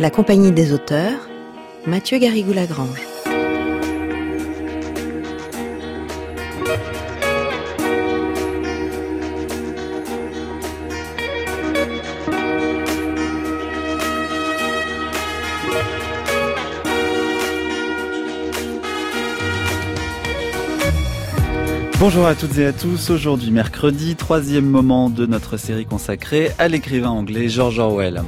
La Compagnie des auteurs, Mathieu Garrigou-Lagrange. Bonjour à toutes et à tous, aujourd'hui mercredi, 3e moment de notre série consacrée à l'écrivain anglais George Orwell.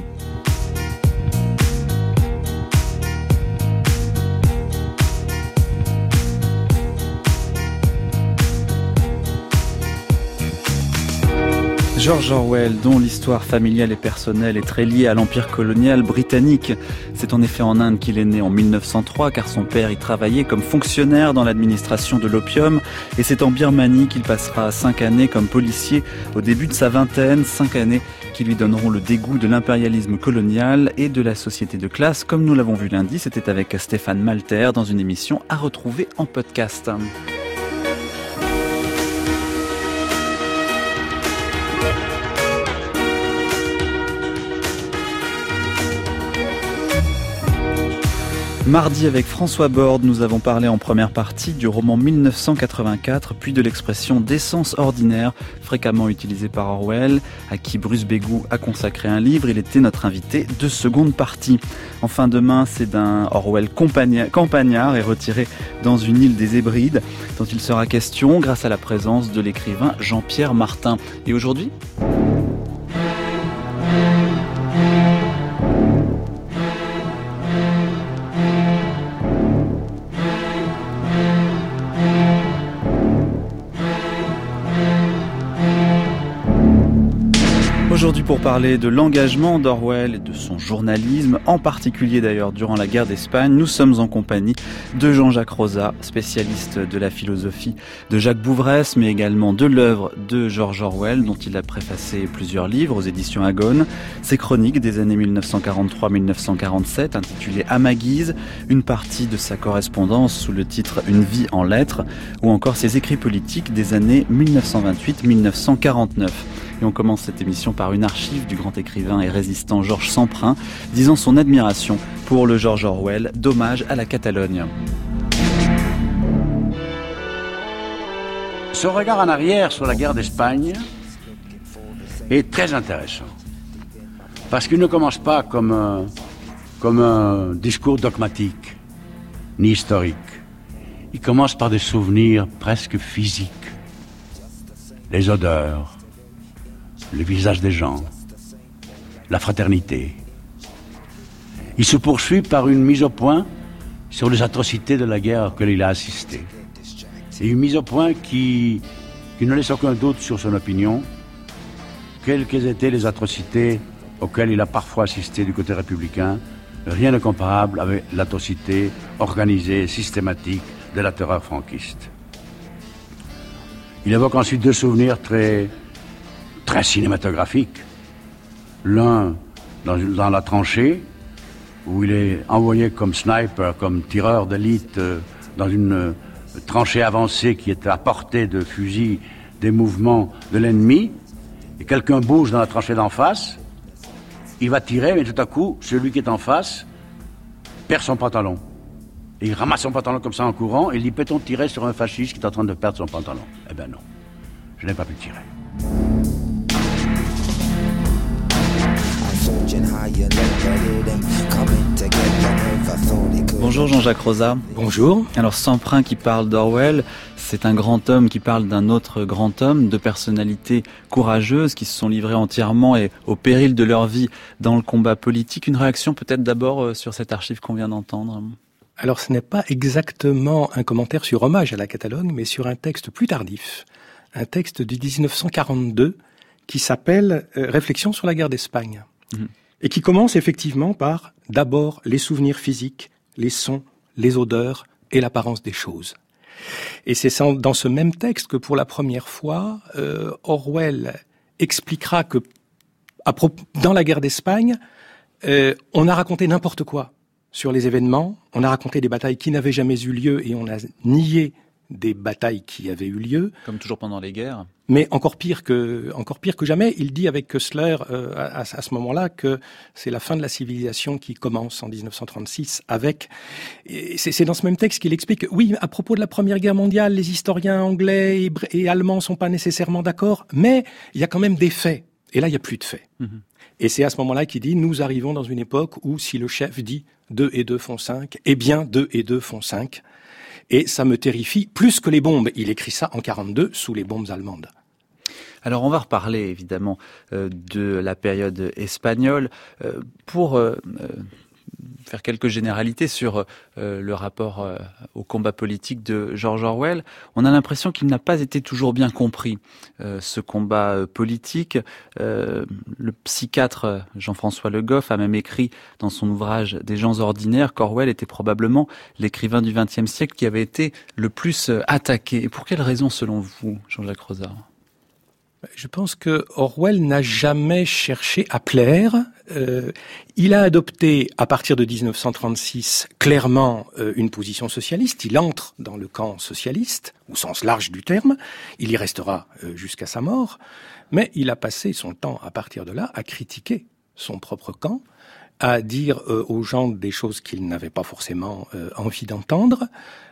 George Orwell, dont l'histoire familiale et personnelle est très liée à l'empire colonial britannique. C'est en effet en Inde qu'il est né en 1903, car son père y travaillait comme fonctionnaire dans l'administration de l'opium. Et c'est en Birmanie qu'il passera 5 années comme policier au début de sa vingtaine, 5 années qui lui donneront le dégoût de l'impérialisme colonial et de la société de classe. Comme nous l'avons vu lundi, c'était avec Stéphane Malter dans une émission à retrouver en podcast. Mardi, avec François Borde, nous avons parlé en première partie du roman 1984, puis de l'expression d'essence ordinaire, fréquemment utilisée par Orwell, à qui Bruce Bégou a consacré un livre. Il était notre invité de seconde partie. Enfin, demain, c'est d'un Orwell campagnard et retiré dans une île des Hébrides, dont il sera question grâce à la présence de l'écrivain Jean-Pierre Martin. Et aujourd'hui ? Aujourd'hui, pour parler de l'engagement d'Orwell et de son journalisme, en particulier d'ailleurs durant la guerre d'Espagne, nous sommes en compagnie de Jean-Jacques Rosa, spécialiste de la philosophie de Jacques Bouvresse, mais également de l'œuvre de George Orwell, dont il a préfacé plusieurs livres aux éditions Agone. Ses chroniques des années 1943-1947, intitulées À ma guise, une partie de sa correspondance sous le titre Une vie en lettres, ou encore ses écrits politiques des années 1928-1949. Et on commence cette émission par une archive du grand écrivain et résistant Georges Semprin, disant son admiration pour le George Orwell d'Hommage à la Catalogne. Ce regard en arrière sur la guerre d'Espagne est très intéressant. Parce qu'il ne commence pas comme un discours dogmatique, ni historique. Il commence par des souvenirs presque physiques. Les odeurs, le visage des gens, la fraternité. Il se poursuit par une mise au point sur les atrocités de la guerre auxquelles il a assisté. Et une mise au point qui ne laisse aucun doute sur son opinion, quelles qu'aient été les atrocités auxquelles il a parfois assisté du côté républicain, rien de comparable avec l'atrocité organisée, systématique de la terreur franquiste. Il évoque ensuite deux souvenirs très cinématographique. L'un dans la tranchée, où il est envoyé comme sniper, comme tireur d'élite, dans une tranchée avancée qui est à portée de fusil des mouvements de l'ennemi, et quelqu'un bouge dans la tranchée d'en face, il va tirer, mais tout à coup, celui qui est en face perd son pantalon. Et il ramasse son pantalon comme ça en courant, et il dit, peut-on tirer sur un fasciste qui est en train de perdre son pantalon? Eh ben non, je n'ai pas pu tirer. Bonjour Jean-Jacques Rosa. Bonjour. Alors Semprin qui parle d'Orwell, c'est un grand homme qui parle d'un autre grand homme, de personnalités courageuses qui se sont livrées entièrement et au péril de leur vie dans le combat politique. Une réaction peut-être d'abord sur cette archive qu'on vient d'entendre. Alors ce n'est pas exactement un commentaire sur Hommage à la Catalogne, mais sur un texte plus tardif, un texte de 1942 qui s'appelle Réflexions sur la guerre d'Espagne. Et qui commence effectivement par d'abord les souvenirs physiques, les sons, les odeurs et l'apparence des choses. Et c'est dans ce même texte que pour la première fois, Orwell expliquera que dans la guerre d'Espagne, on a raconté n'importe quoi sur les événements, on a raconté des batailles qui n'avaient jamais eu lieu et on a nié des batailles qui avaient eu lieu. Comme toujours pendant les guerres. Mais encore pire que jamais, il dit avec Koestler à ce moment-là que c'est la fin de la civilisation qui commence en 1936 avec. C'est dans ce même texte qu'il explique que, oui, à propos de la Première Guerre mondiale, les historiens anglais et allemands sont pas nécessairement d'accord, mais il y a quand même des faits. Et là, il y a plus de faits. Et c'est à ce moment-là qu'il dit, nous arrivons dans une époque où si le chef dit 2 et 2 font 5, eh bien 2 et 2 font 5. Et ça me terrifie plus que les bombes. Il écrit ça en 42 sous les bombes allemandes. Alors on va reparler évidemment de la période espagnole pour faire quelques généralités sur le rapport au combat politique de George Orwell. On a l'impression qu'il n'a pas été toujours bien compris, ce combat politique. Le psychiatre Jean-François Le Goff a même écrit dans son ouvrage « Des gens ordinaires » qu'Orwell était probablement l'écrivain du XXe siècle qui avait été le plus attaqué. Et pour quelle raison, selon vous, Jean-Jacques Rosa ? Je pense que Orwell n'a jamais cherché à plaire. Il a adopté, à partir de 1936, clairement une position socialiste. Il entre dans le camp socialiste, au sens large du terme. Il y restera jusqu'à sa mort. Mais il a passé son temps, à partir de là, à critiquer son propre camp, à dire aux gens des choses qu'ils n'avaient pas forcément envie d'entendre,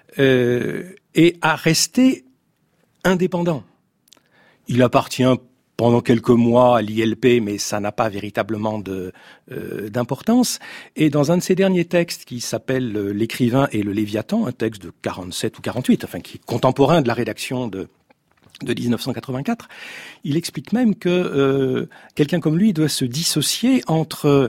et à rester indépendant. Il appartient pendant quelques mois à l'ILP, mais ça n'a pas véritablement d'importance. Et dans un de ses derniers textes, qui s'appelle L'écrivain et le Léviathan, un texte de 47 ou 48, enfin qui est contemporain de la rédaction de 1984, il explique même que quelqu'un comme lui doit se dissocier entre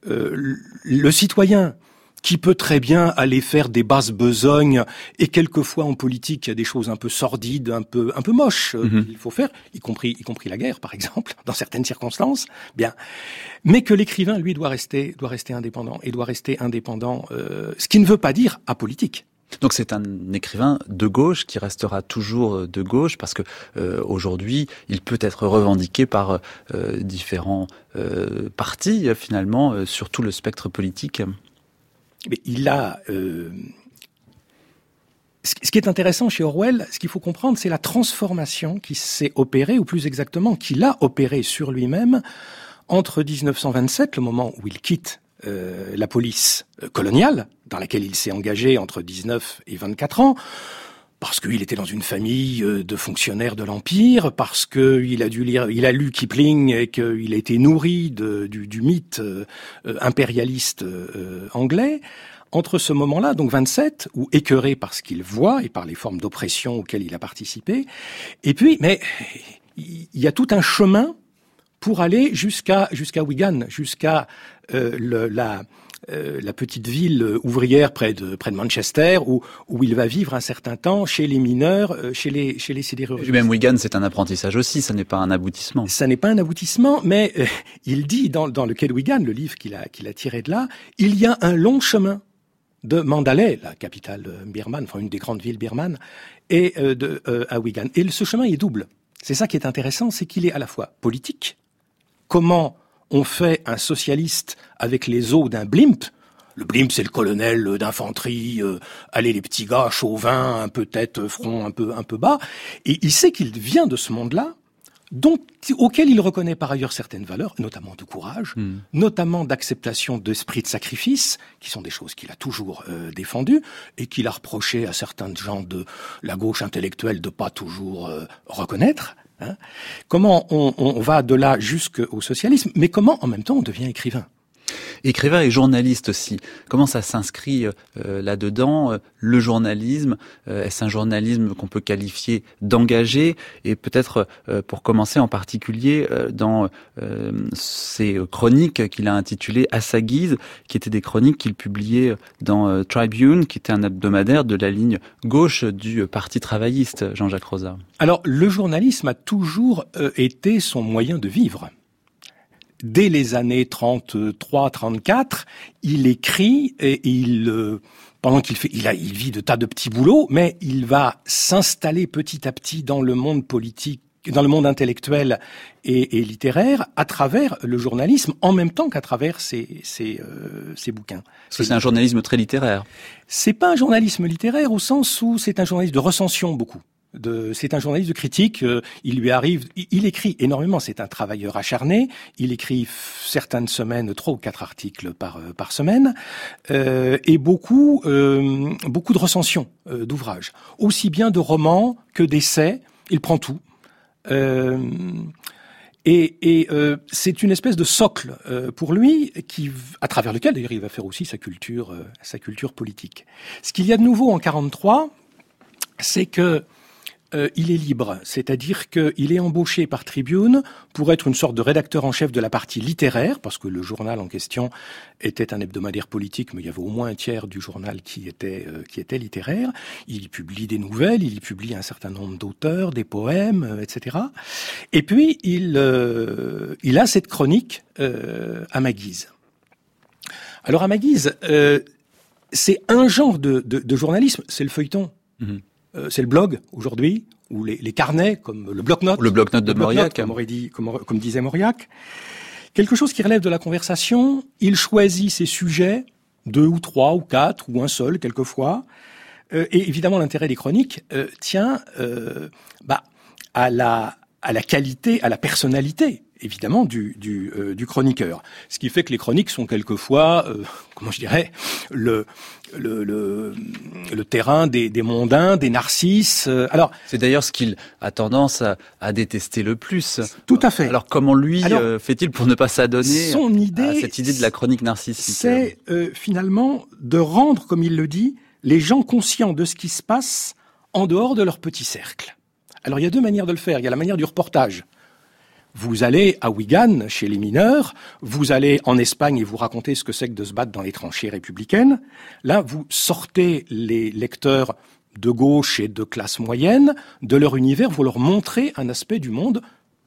le citoyen qui peut très bien aller faire des basses besognes, et quelquefois en politique il y a des choses un peu sordides, un peu moches qu'il faut faire, y compris la guerre par exemple, dans certaines circonstances. Bien, mais que l'écrivain lui doit rester indépendant, et doit rester indépendant, ce qui ne veut pas dire apolitique. Donc c'est un écrivain de gauche qui restera toujours de gauche parce que aujourd'hui il peut être revendiqué par différents partis finalement sur tout le spectre politique. Mais il a... Ce qui est intéressant chez Orwell, ce qu'il faut comprendre, c'est la transformation qui s'est opérée, ou plus exactement, qu'il a opérée sur lui-même entre 1927, le moment où il quitte la police coloniale, dans laquelle il s'est engagé entre 19 et 24 ans, parce qu'il était dans une famille de fonctionnaires de l'Empire, parce qu'il a lu Kipling et qu'il a été nourri du mythe impérialiste anglais. Entre ce moment-là, donc 27, où écœuré par ce qu'il voit et par les formes d'oppression auxquelles il a participé, et puis, mais il y a tout un chemin pour aller jusqu'à Wigan, jusqu'à la petite ville ouvrière près de Manchester, où il va vivre un certain temps chez les mineurs, chez les sidérurgistes. Même Wigan, c'est un apprentissage aussi, ça n'est pas un aboutissement. Ça n'est pas un aboutissement, mais il dit dans le Quai de Wigan, le livre qu'il a tiré de là, il y a un long chemin de Mandalay, la capitale birmane, enfin une des grandes villes birmanes, et à Wigan. Et ce chemin est double. C'est ça qui est intéressant, c'est qu'il est à la fois politique. Comment on fait un socialiste avec les os d'un blimp? Le blimp, c'est le colonel d'infanterie, allez les petits gars, chauvin, un peu tête, front un peu bas. Et il sait qu'il vient de ce monde-là, auquel il reconnaît par ailleurs certaines valeurs, notamment de courage, notamment d'acceptation d'esprit de sacrifice, qui sont des choses qu'il a toujours défendues, et qu'il a reproché à certains gens de la gauche intellectuelle de pas toujours reconnaître. Hein. Comment on va de là jusqu'au socialisme, mais comment en même temps on devient écrivain? Écrivain et journaliste aussi. Comment ça s'inscrit là-dedans? Le journalisme, est-ce un journalisme qu'on peut qualifier d'engagé? Et peut-être, pour commencer en particulier, dans ces chroniques qu'il a intitulées À sa guise, qui étaient des chroniques qu'il publiait dans Tribune, qui était un hebdomadaire de la ligne gauche du Parti travailliste, Jean-Jacques Rosa. Alors, le journalisme a toujours été son moyen de vivre. Dès les années 33-34, il écrit et pendant il vit de tas de petits boulots, mais il va s'installer petit à petit dans le monde politique dans le monde intellectuel et littéraire à travers le journalisme, en même temps qu'à travers ses bouquins. Parce que c'est un journalisme très littéraire. C'est pas un journalisme littéraire au sens où c'est un journalisme de recension beaucoup. C'est un journaliste de critique, il lui arrive, il écrit énormément, c'est un travailleur acharné, il écrit certaines semaines 3 ou 4 articles par semaine, et beaucoup de recensions d'ouvrages, aussi bien de romans que d'essais, il prend tout. C'est une espèce de socle pour lui, à travers lequel d'ailleurs il va faire aussi sa culture politique. Ce qu'il y a de nouveau en 43, c'est que il est libre, c'est-à-dire qu'il est embauché par Tribune pour être une sorte de rédacteur en chef de la partie littéraire, parce que le journal en question était un hebdomadaire politique, mais il y avait au moins un tiers du journal qui était littéraire. Il y publie des nouvelles, il y publie un certain nombre d'auteurs, des poèmes, etc. Et puis il a cette chronique à ma guise. Alors à ma guise, c'est un genre de journalisme, c'est le feuilleton. Mmh. C'est le blog aujourd'hui, ou les carnets comme le bloc-notes. Le bloc-notes de Mauriac, comme disait Mauriac. Quelque chose qui relève de la conversation. Il choisit ses sujets, 2 ou 3 ou 4 ou un seul quelquefois. Et évidemment, l'intérêt des chroniques tient à la qualité, à la personnalité, évidemment, du chroniqueur. Ce qui fait que les chroniques sont quelquefois, le terrain des mondains, des narcisses. Alors, c'est d'ailleurs ce qu'il a tendance à détester le plus. Tout à fait. Alors comment fait-il pour ne pas s'adonner à cette idée de la chronique narcissique? C'est finalement de rendre, comme il le dit, les gens conscients de ce qui se passe en dehors de leur petit cercle. Alors il y a 2 manières de le faire. Il y a la manière du reportage. Vous allez à Wigan, chez les mineurs, vous allez en Espagne et vous racontez ce que c'est que de se battre dans les tranchées républicaines. Là, vous sortez les lecteurs de gauche et de classe moyenne de leur univers, vous leur montrez un aspect du monde,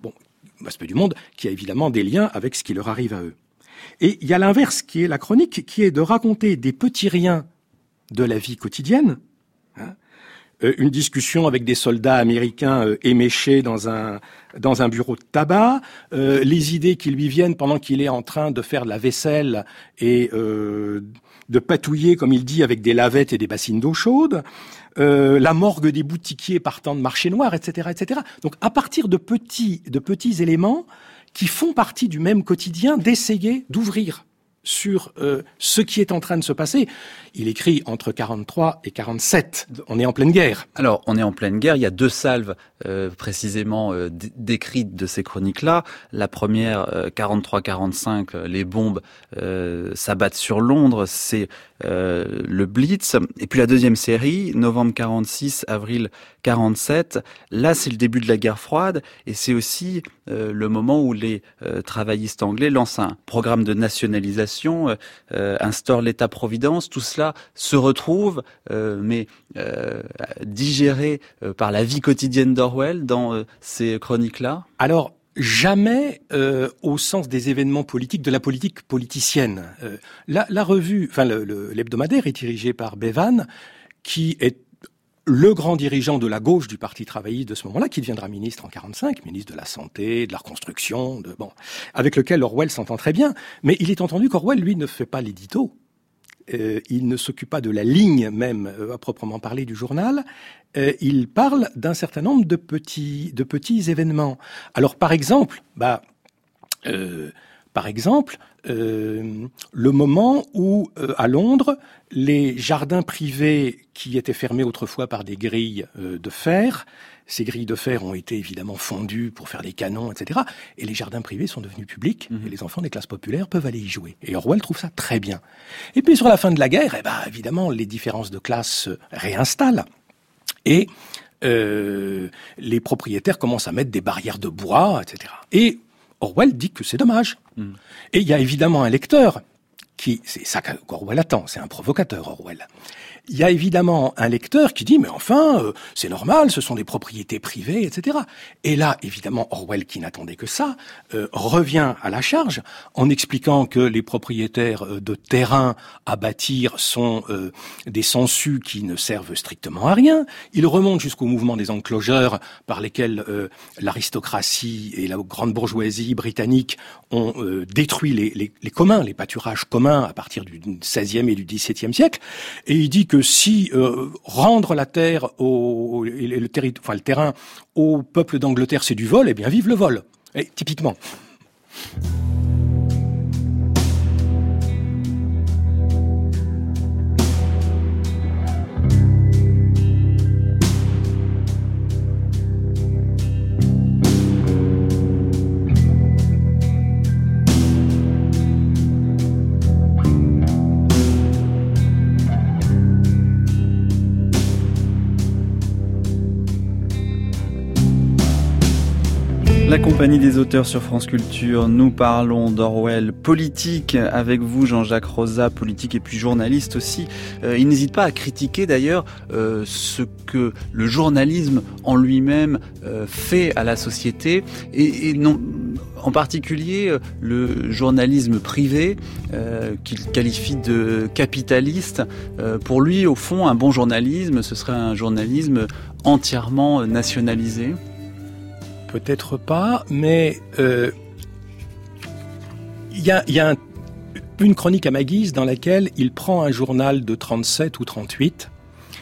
qui a évidemment des liens avec ce qui leur arrive à eux. Et il y a l'inverse qui est la chronique, qui est de raconter des petits riens de la vie quotidienne, une discussion avec des soldats américains éméchés dans un bureau de tabac, les idées qui lui viennent pendant qu'il est en train de faire de la vaisselle et de patouiller, comme il dit, avec des lavettes et des bassines d'eau chaude, la morgue des boutiquiers partant de marché noir, etc., etc. Donc, à partir de petits éléments qui font partie du même quotidien, d'essayer d'ouvrir sur ce qui est en train de se passer. Il écrit entre 43 et 47. On est en pleine guerre. Alors, on est en pleine guerre. Il y a 2 salves précisément décrites de ces chroniques-là. La première, 43-45, les bombes s'abattent sur Londres. C'est le Blitz. Et puis la deuxième série, novembre 46, avril 47. Là, c'est le début de la guerre froide. Et c'est aussi le moment où les travaillistes anglais lancent un programme de nationalisation, instaurent l'État-providence. Tout cela se retrouve, mais digéré par la vie quotidienne d'Orwell dans ces chroniques-là? Alors, jamais au sens des événements politiques, de la politique politicienne. La revue, l'hebdomadaire est dirigé par Bevan, qui est le grand dirigeant de la gauche du Parti travailliste de ce moment-là, qui deviendra ministre en 45, ministre de la Santé, de la Reconstruction, avec lequel Orwell s'entend très bien. Mais il est entendu qu'Orwell, lui, ne fait pas l'édito. Il ne s'occupe pas de la ligne même à proprement parler du journal. Il parle d'un certain nombre de petits événements. Alors par exemple, le moment où à Londres, les jardins privés qui étaient fermés autrefois par des grilles de fer, ces grilles de fer ont été évidemment fondues pour faire des canons, etc. Et les jardins privés sont devenus publics, et les enfants des classes populaires peuvent aller y jouer. Et Orwell trouve ça très bien. Et puis sur la fin de la guerre, évidemment, les différences de classe se réinstallent. Et les propriétaires commencent à mettre des barrières de bois, etc. Et Orwell dit que c'est dommage. Et il y a évidemment un lecteur c'est ça qu'Orwell attend, c'est un provocateur, Orwell. il y a évidemment un lecteur qui dit « mais enfin, c'est normal, ce sont des propriétés privées, etc. » Et là, évidemment, Orwell, qui n'attendait que ça, revient à la charge en expliquant que les propriétaires de terrain à bâtir sont des sangsues qui ne servent strictement à rien. Il remonte jusqu'au mouvement des enclosures par lesquels l'aristocratie et la grande bourgeoisie britannique ont détruit les communs, les pâturages communs à partir du XVIe et du XVIIe siècle. Et il dit que si rendre la terre le terrain au peuple d'Angleterre c'est du vol, eh bien vive le vol. Et typiquement. La compagnie des auteurs sur France Culture, nous parlons d'Orwell politique avec vous Jean-Jacques Rosa, politique et puis journaliste aussi. Il n'hésite pas à critiquer d'ailleurs ce que le journalisme en lui-même fait à la société et non, en particulier le journalisme privé qu'il qualifie de capitaliste. Pour lui, au fond, un bon journalisme, ce serait un journalisme entièrement nationalisé. Peut-être pas, mais il y a une chronique à ma guise dans laquelle il prend un journal de 37 ou 38,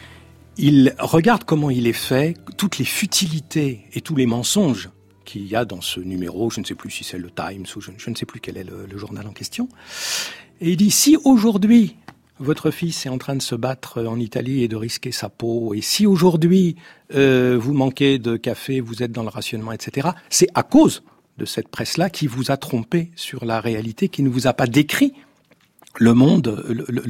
il regarde comment il est fait, toutes les futilités et tous les mensonges qu'il y a dans ce numéro, je ne sais plus si c'est le Times ou je ne sais plus quel est le journal en question, et il dit si aujourd'hui votre fils est en train de se battre en Italie et de risquer sa peau, et si aujourd'hui vous manquez de café, vous êtes dans le rationnement, etc., c'est à cause de cette presse-là qui vous a trompé sur la réalité, qui ne vous a pas décrit le monde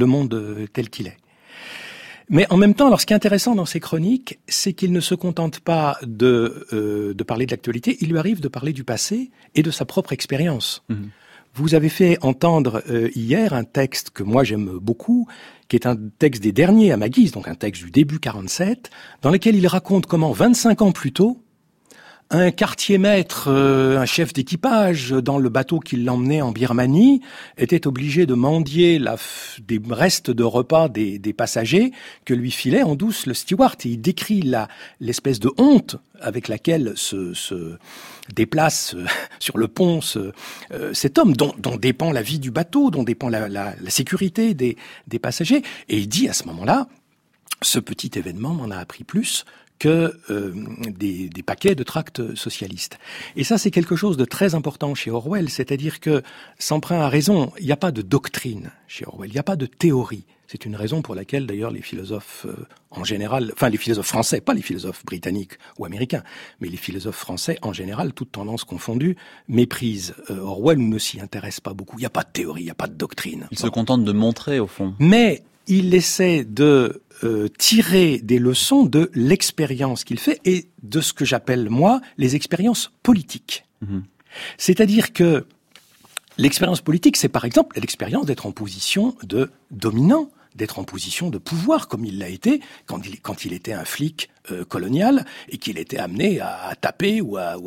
tel qu'il est. Mais en même temps, alors ce qui est intéressant dans ces chroniques, c'est qu'il ne se contente pas de parler de l'actualité, il lui arrive de parler du passé et de sa propre expérience. Mmh. Vous avez fait entendre hier un texte que moi j'aime beaucoup, qui est un texte des derniers à ma guise, donc un texte du début 47, dans lequel il raconte comment 25 ans plus tôt, un quartier-maître, un chef d'équipage dans le bateau qui l'emmenait en Birmanie, était obligé de mendier des restes de repas des passagers que lui filait en douce le steward. Et il décrit l'espèce de honte avec laquelle se déplace sur le pont cet homme dont dépend la vie du bateau, dont dépend la sécurité des passagers. Et il dit à ce moment-là, ce petit événement m'en a appris plus que des paquets de tracts socialistes. Et ça, c'est quelque chose de très important chez Orwell, c'est-à-dire que, Semprin a raison, il n'y a pas de doctrine chez Orwell, il n'y a pas de théorie. C'est une raison pour laquelle, d'ailleurs, les philosophes en général, enfin les philosophes français, pas les philosophes britanniques ou américains, mais les philosophes français en général, toutes tendances confondues, méprisent Orwell ou ne s'y intéressent pas beaucoup. Il n'y a pas de théorie, il n'y a pas de doctrine. Il se contente de montrer, au fond. Mais il essaie de tirer des leçons de l'expérience qu'il fait et de ce que j'appelle, moi, les expériences politiques. Mmh. C'est-à-dire que l'expérience politique, c'est par exemple l'expérience d'être en position de dominant, d'être en position de pouvoir, comme il l'a été quand il était un flic colonial et qu'il était amené à taper ou à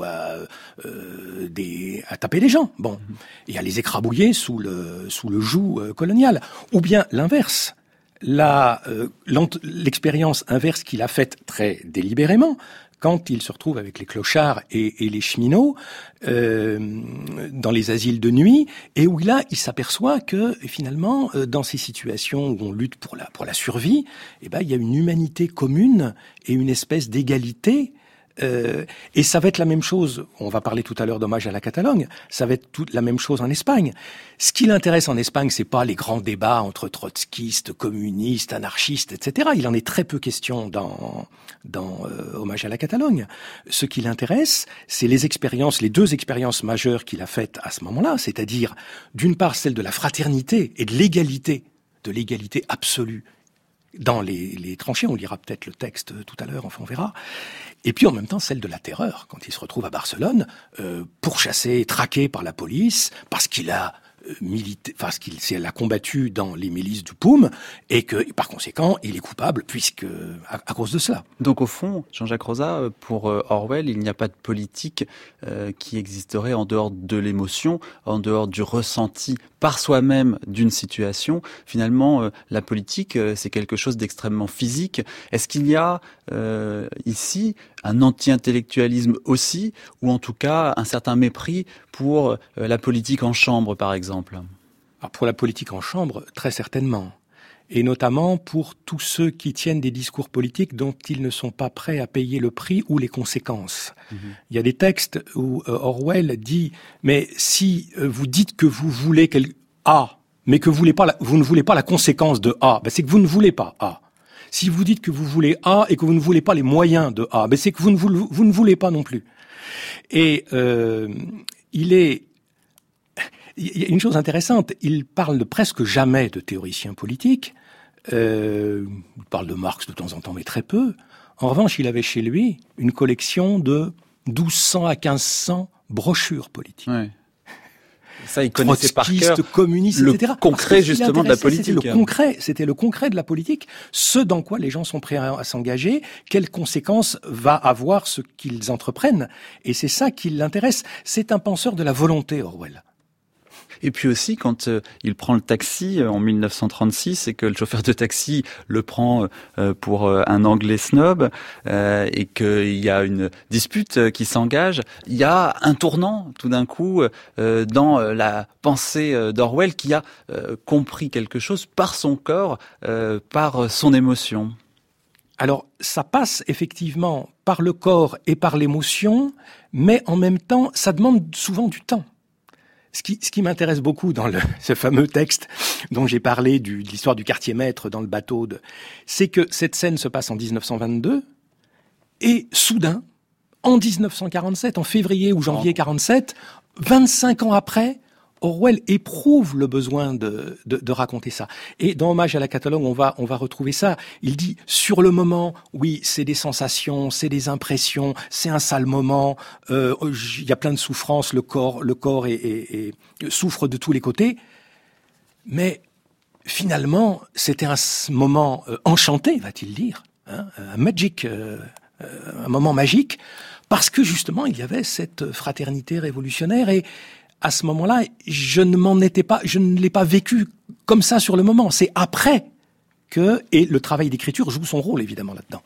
taper les gens. Bon, et à les écrabouiller sous le joug colonial. Ou bien l'inverse. L'expérience inverse qu'il a faite très délibérément, quand il se retrouve avec les clochards et les cheminots dans les asiles de nuit, et où là, il s'aperçoit que finalement, dans ces situations où on lutte pour la survie, il y a une humanité commune et une espèce d'égalité. Et ça va être la même chose, on va parler tout à l'heure d'hommage à la Catalogne, ça va être la même chose en Espagne. Ce qui l'intéresse en Espagne, c'est pas les grands débats entre trotskistes, communistes, anarchistes, etc. Il en est très peu question dans hommage à la Catalogne. Ce qui l'intéresse, c'est les deux expériences majeures qu'il a faites à ce moment-là, c'est-à-dire d'une part celle de la fraternité et de l'égalité absolue dans les tranchées, on lira peut-être le texte tout à l'heure, enfin on verra. Et puis en même temps celle de la terreur, quand il se retrouve à Barcelone, pourchassé, traqué par la police, parce qu'il a ce qu'il a combattu dans les milices du POUM, et que, par conséquent, il est coupable à cause de cela. Donc au fond, Jean-Jacques Rosa, pour Orwell, il n'y a pas de politique qui existerait en dehors de l'émotion, en dehors du ressenti par soi-même d'une situation. Finalement, la politique, c'est quelque chose d'extrêmement physique. Est-ce qu'il y a ici un anti-intellectualisme aussi, ou en tout cas un certain mépris pour la politique en chambre, par exemple ? Alors pour la politique en chambre, très certainement. Et notamment pour tous ceux qui tiennent des discours politiques dont ils ne sont pas prêts à payer le prix ou les conséquences. Il y a des textes où Orwell dit « Mais si vous dites que vous voulez A, mais que vous ne voulez pas la conséquence de A, c'est que vous ne voulez pas A. Si vous dites que vous voulez A et que vous ne voulez pas les moyens de A, c'est que vous ne voulez pas non plus. » Et il y a une chose intéressante, il parle presque jamais de théoriciens politiques, il parle de Marx de temps en temps, mais très peu. En revanche, il avait chez lui une collection de 1200 à 1500 brochures politiques. Ouais. Ça, il connaissait par cœur communistes, le etc. concret justement de la politique. C'était le concret de la politique, ce dans quoi les gens sont prêts à s'engager, quelles conséquences va avoir ce qu'ils entreprennent. Et c'est ça qui l'intéresse. C'est un penseur de la volonté, Orwell. Et puis aussi, quand il prend le taxi en 1936 et que le chauffeur de taxi le prend pour un Anglais snob et qu'il y a une dispute qui s'engage, il y a un tournant tout d'un coup dans la pensée d'Orwell qui a compris quelque chose par son corps, par son émotion. Alors, ça passe effectivement par le corps et par l'émotion, mais en même temps, ça demande souvent du temps. Ce qui m'intéresse beaucoup dans ce fameux texte dont j'ai parlé de l'histoire du quartier maître dans le bateau, c'est que cette scène se passe en 1922 et soudain, en 1947, en février ou janvier 47, 25 ans après, Orwell éprouve le besoin de raconter ça. Et dans Hommage à la Catalogne, on va retrouver ça. Il dit, sur le moment, oui, c'est des sensations, c'est des impressions, c'est un sale moment, il y a plein de souffrances, le corps souffre de tous les côtés. Mais finalement, c'était un moment enchanté, va-t-il dire, un moment magique, parce que justement, il y avait cette fraternité révolutionnaire et à ce moment-là, je ne l'ai pas vécu comme ça sur le moment. C'est après et le travail d'écriture joue son rôle évidemment là-dedans.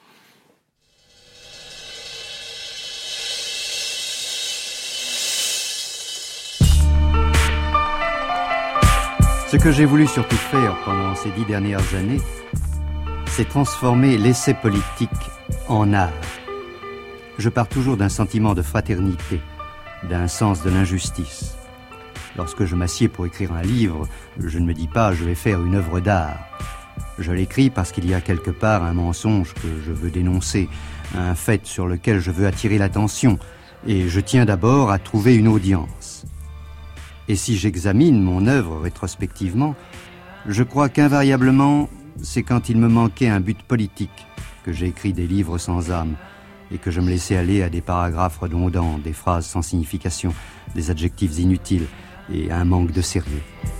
Ce que j'ai voulu surtout faire pendant ces 10 dernières années, c'est transformer l'essai politique en art. Je pars toujours d'un sentiment de fraternité, d'un sens de l'injustice. Lorsque je m'assieds pour écrire un livre, je ne me dis pas « je vais faire une œuvre d'art ». Je l'écris parce qu'il y a quelque part un mensonge que je veux dénoncer, un fait sur lequel je veux attirer l'attention, et je tiens d'abord à trouver une audience. Et si j'examine mon œuvre rétrospectivement, je crois qu'invariablement, c'est quand il me manquait un but politique que j'ai écrit des livres sans âme, et que je me laissais aller à des paragraphes redondants, des phrases sans signification, des adjectifs inutiles et un manque de sérieux.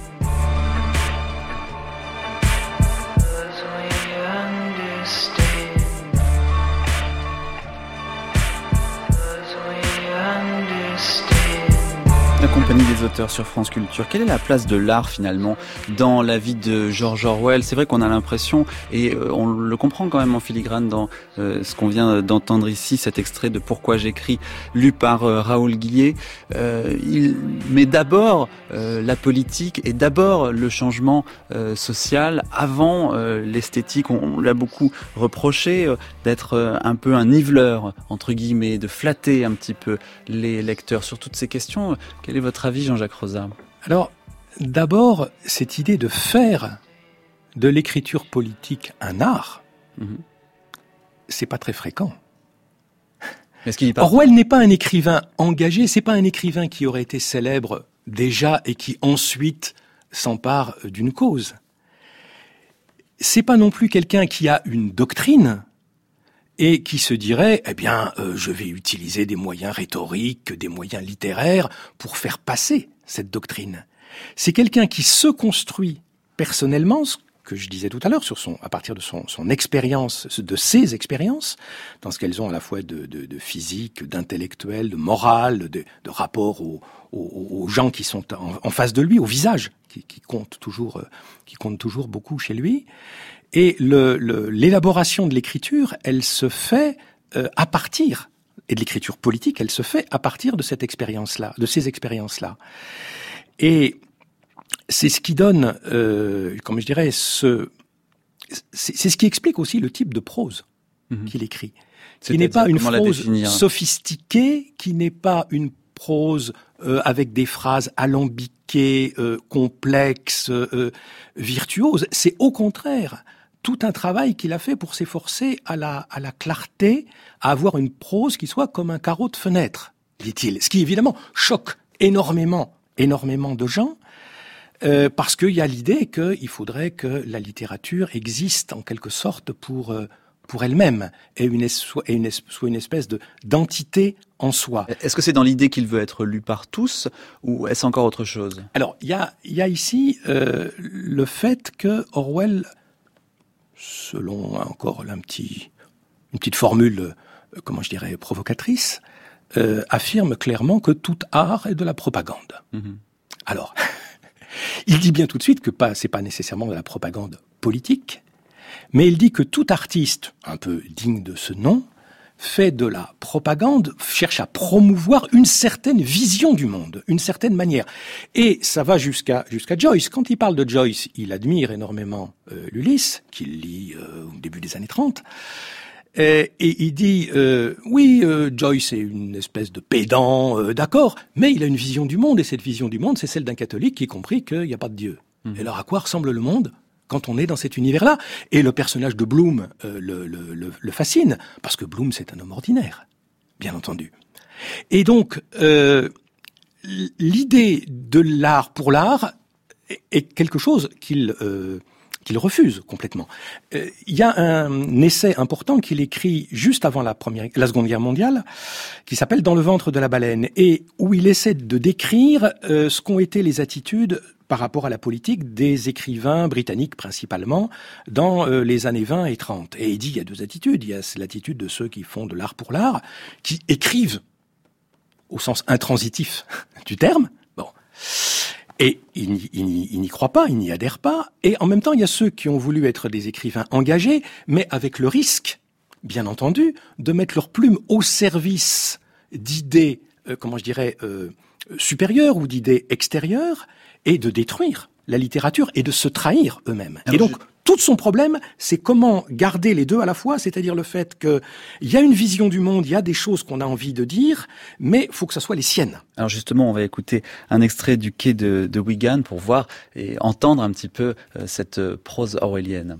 La compagnie des auteurs sur France Culture. Quelle est la place de l'art finalement dans la vie de George Orwell ? C'est vrai qu'on a l'impression, et on le comprend quand même en filigrane dans ce qu'on vient d'entendre ici, cet extrait de Pourquoi j'écris, lu par Raoul Guillet. Il met d'abord la politique et d'abord le changement social avant l'esthétique. On l'a beaucoup reproché d'être un peu un niveleur, entre guillemets, de flatter un petit peu les lecteurs sur toutes ces questions. Quel est votre avis, Jean-Jacques Rosa ? Alors, d'abord, cette idée de faire de l'écriture politique un art, c'est pas très fréquent. Orwell n'est pas un écrivain engagé, c'est pas un écrivain qui aurait été célèbre déjà et qui ensuite s'empare d'une cause. C'est pas non plus quelqu'un qui a une doctrine et qui se dirait, je vais utiliser des moyens rhétoriques, des moyens littéraires pour faire passer cette doctrine. C'est quelqu'un qui se construit personnellement, ce que je disais tout à l'heure, à partir de son expérience, de ses expériences, dans ce qu'elles ont à la fois de physique, d'intellectuel, de morale, de rapport aux gens qui sont en face de lui, au visage, qui compte toujours beaucoup chez lui. Et l'élaboration de l'écriture, elle se fait à partir, et de l'écriture politique, elle se fait à partir de cette expérience-là, de ces expériences-là. Et c'est ce qui donne, comme je dirais, c'est ce qui explique aussi le type de prose qu'il écrit. Qui n'est pas une prose sophistiquée, qui n'est pas une prose avec des phrases alambiquées, complexes, virtuoses. C'est au contraire tout un travail qu'il a fait pour s'efforcer à la clarté, à avoir une prose qui soit comme un carreau de fenêtre, dit-il. Ce qui évidemment choque énormément de gens, parce qu'il y a l'idée qu'il faudrait que la littérature existe en quelque sorte pour elle-même et soit une espèce d'entité en soi. Est-ce que c'est dans l'idée qu'il veut être lu par tous, ou est-ce encore autre chose? Alors, il y a ici le fait que Orwell, selon encore une petite formule, comment je dirais, provocatrice, affirme clairement que tout art est de la propagande. Alors, il dit bien tout de suite que c'est pas nécessairement de la propagande politique, mais il dit que tout artiste, un peu digne de ce nom, fait de la propagande, cherche à promouvoir une certaine vision du monde, une certaine manière. Et ça va jusqu'à Joyce. Quand il parle de Joyce, il admire énormément l'Ulysse, qu'il lit au début des années 30. Et il dit, Joyce est une espèce de pédant, d'accord, mais il a une vision du monde, et cette vision du monde, c'est celle d'un catholique qui a compris qu'il n'y a pas de Dieu. Et alors, à quoi ressemble le monde quand on est dans cet univers-là? Et le personnage de Bloom le fascine, parce que Bloom, c'est un homme ordinaire, bien entendu. Et donc, l'idée de l'art pour l'art est quelque chose qu'il refuse complètement. Il y a un essai important qu'il écrit juste avant la Seconde Guerre mondiale, qui s'appelle « Dans le ventre de la baleine », et où il essaie de décrire ce qu'ont été les attitudes par rapport à la politique des écrivains britanniques principalement dans les années 20 et 30. Et il dit il y a deux attitudes. Il y a l'attitude de ceux qui font de l'art pour l'art, qui écrivent au sens intransitif du terme. Bon. Et il n'y croit pas, il n'y adhère pas. Et en même temps, il y a ceux qui ont voulu être des écrivains engagés, mais avec le risque, bien entendu, de mettre leur plume au service d'idées, supérieures ou d'idées extérieures, et de détruire la littérature et de se trahir eux-mêmes. Alors, et donc, tout son problème, c'est comment garder les deux à la fois, c'est-à-dire le fait qu'il y a une vision du monde, il y a des choses qu'on a envie de dire, mais il faut que ça soit les siennes. Alors justement, on va écouter un extrait du Quai de Wigan pour voir et entendre un petit peu cette prose orwellienne.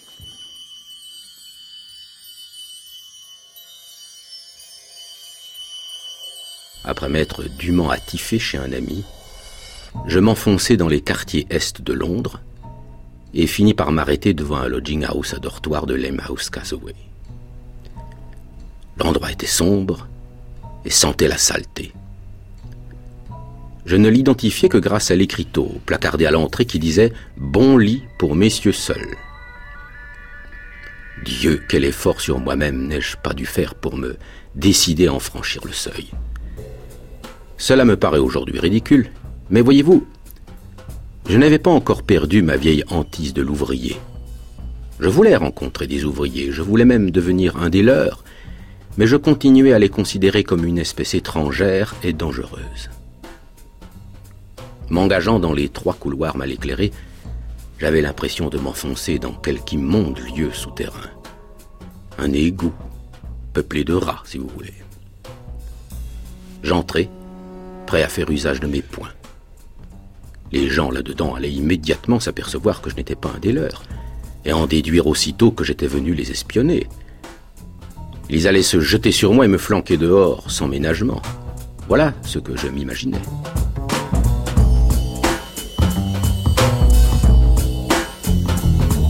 Après m'être dûment attifé chez un ami, je m'enfonçai dans les quartiers est de Londres et finis par m'arrêter devant un lodging house à dortoir de Limehouse Causeway. L'endroit était sombre et sentait la saleté. Je ne l'identifiais que grâce à l'écriteau placardé à l'entrée qui disait « Bon lit pour messieurs seuls ». Dieu, quel effort sur moi-même n'ai-je pas dû faire pour me décider à en franchir le seuil. Cela me paraît aujourd'hui ridicule, mais voyez-vous, je n'avais pas encore perdu ma vieille hantise de l'ouvrier. Je voulais rencontrer des ouvriers, je voulais même devenir un des leurs, mais je continuais à les considérer comme une espèce étrangère et dangereuse. M'engageant dans les 3 couloirs mal éclairés, j'avais l'impression de m'enfoncer dans quelque immonde lieu souterrain. Un égout, peuplé de rats, si vous voulez. J'entrai, prêt à faire usage de mes poings. Les gens là-dedans allaient immédiatement s'apercevoir que je n'étais pas un des leurs, et en déduire aussitôt que j'étais venu les espionner. Ils allaient se jeter sur moi et me flanquer dehors, sans ménagement. Voilà ce que je m'imaginais.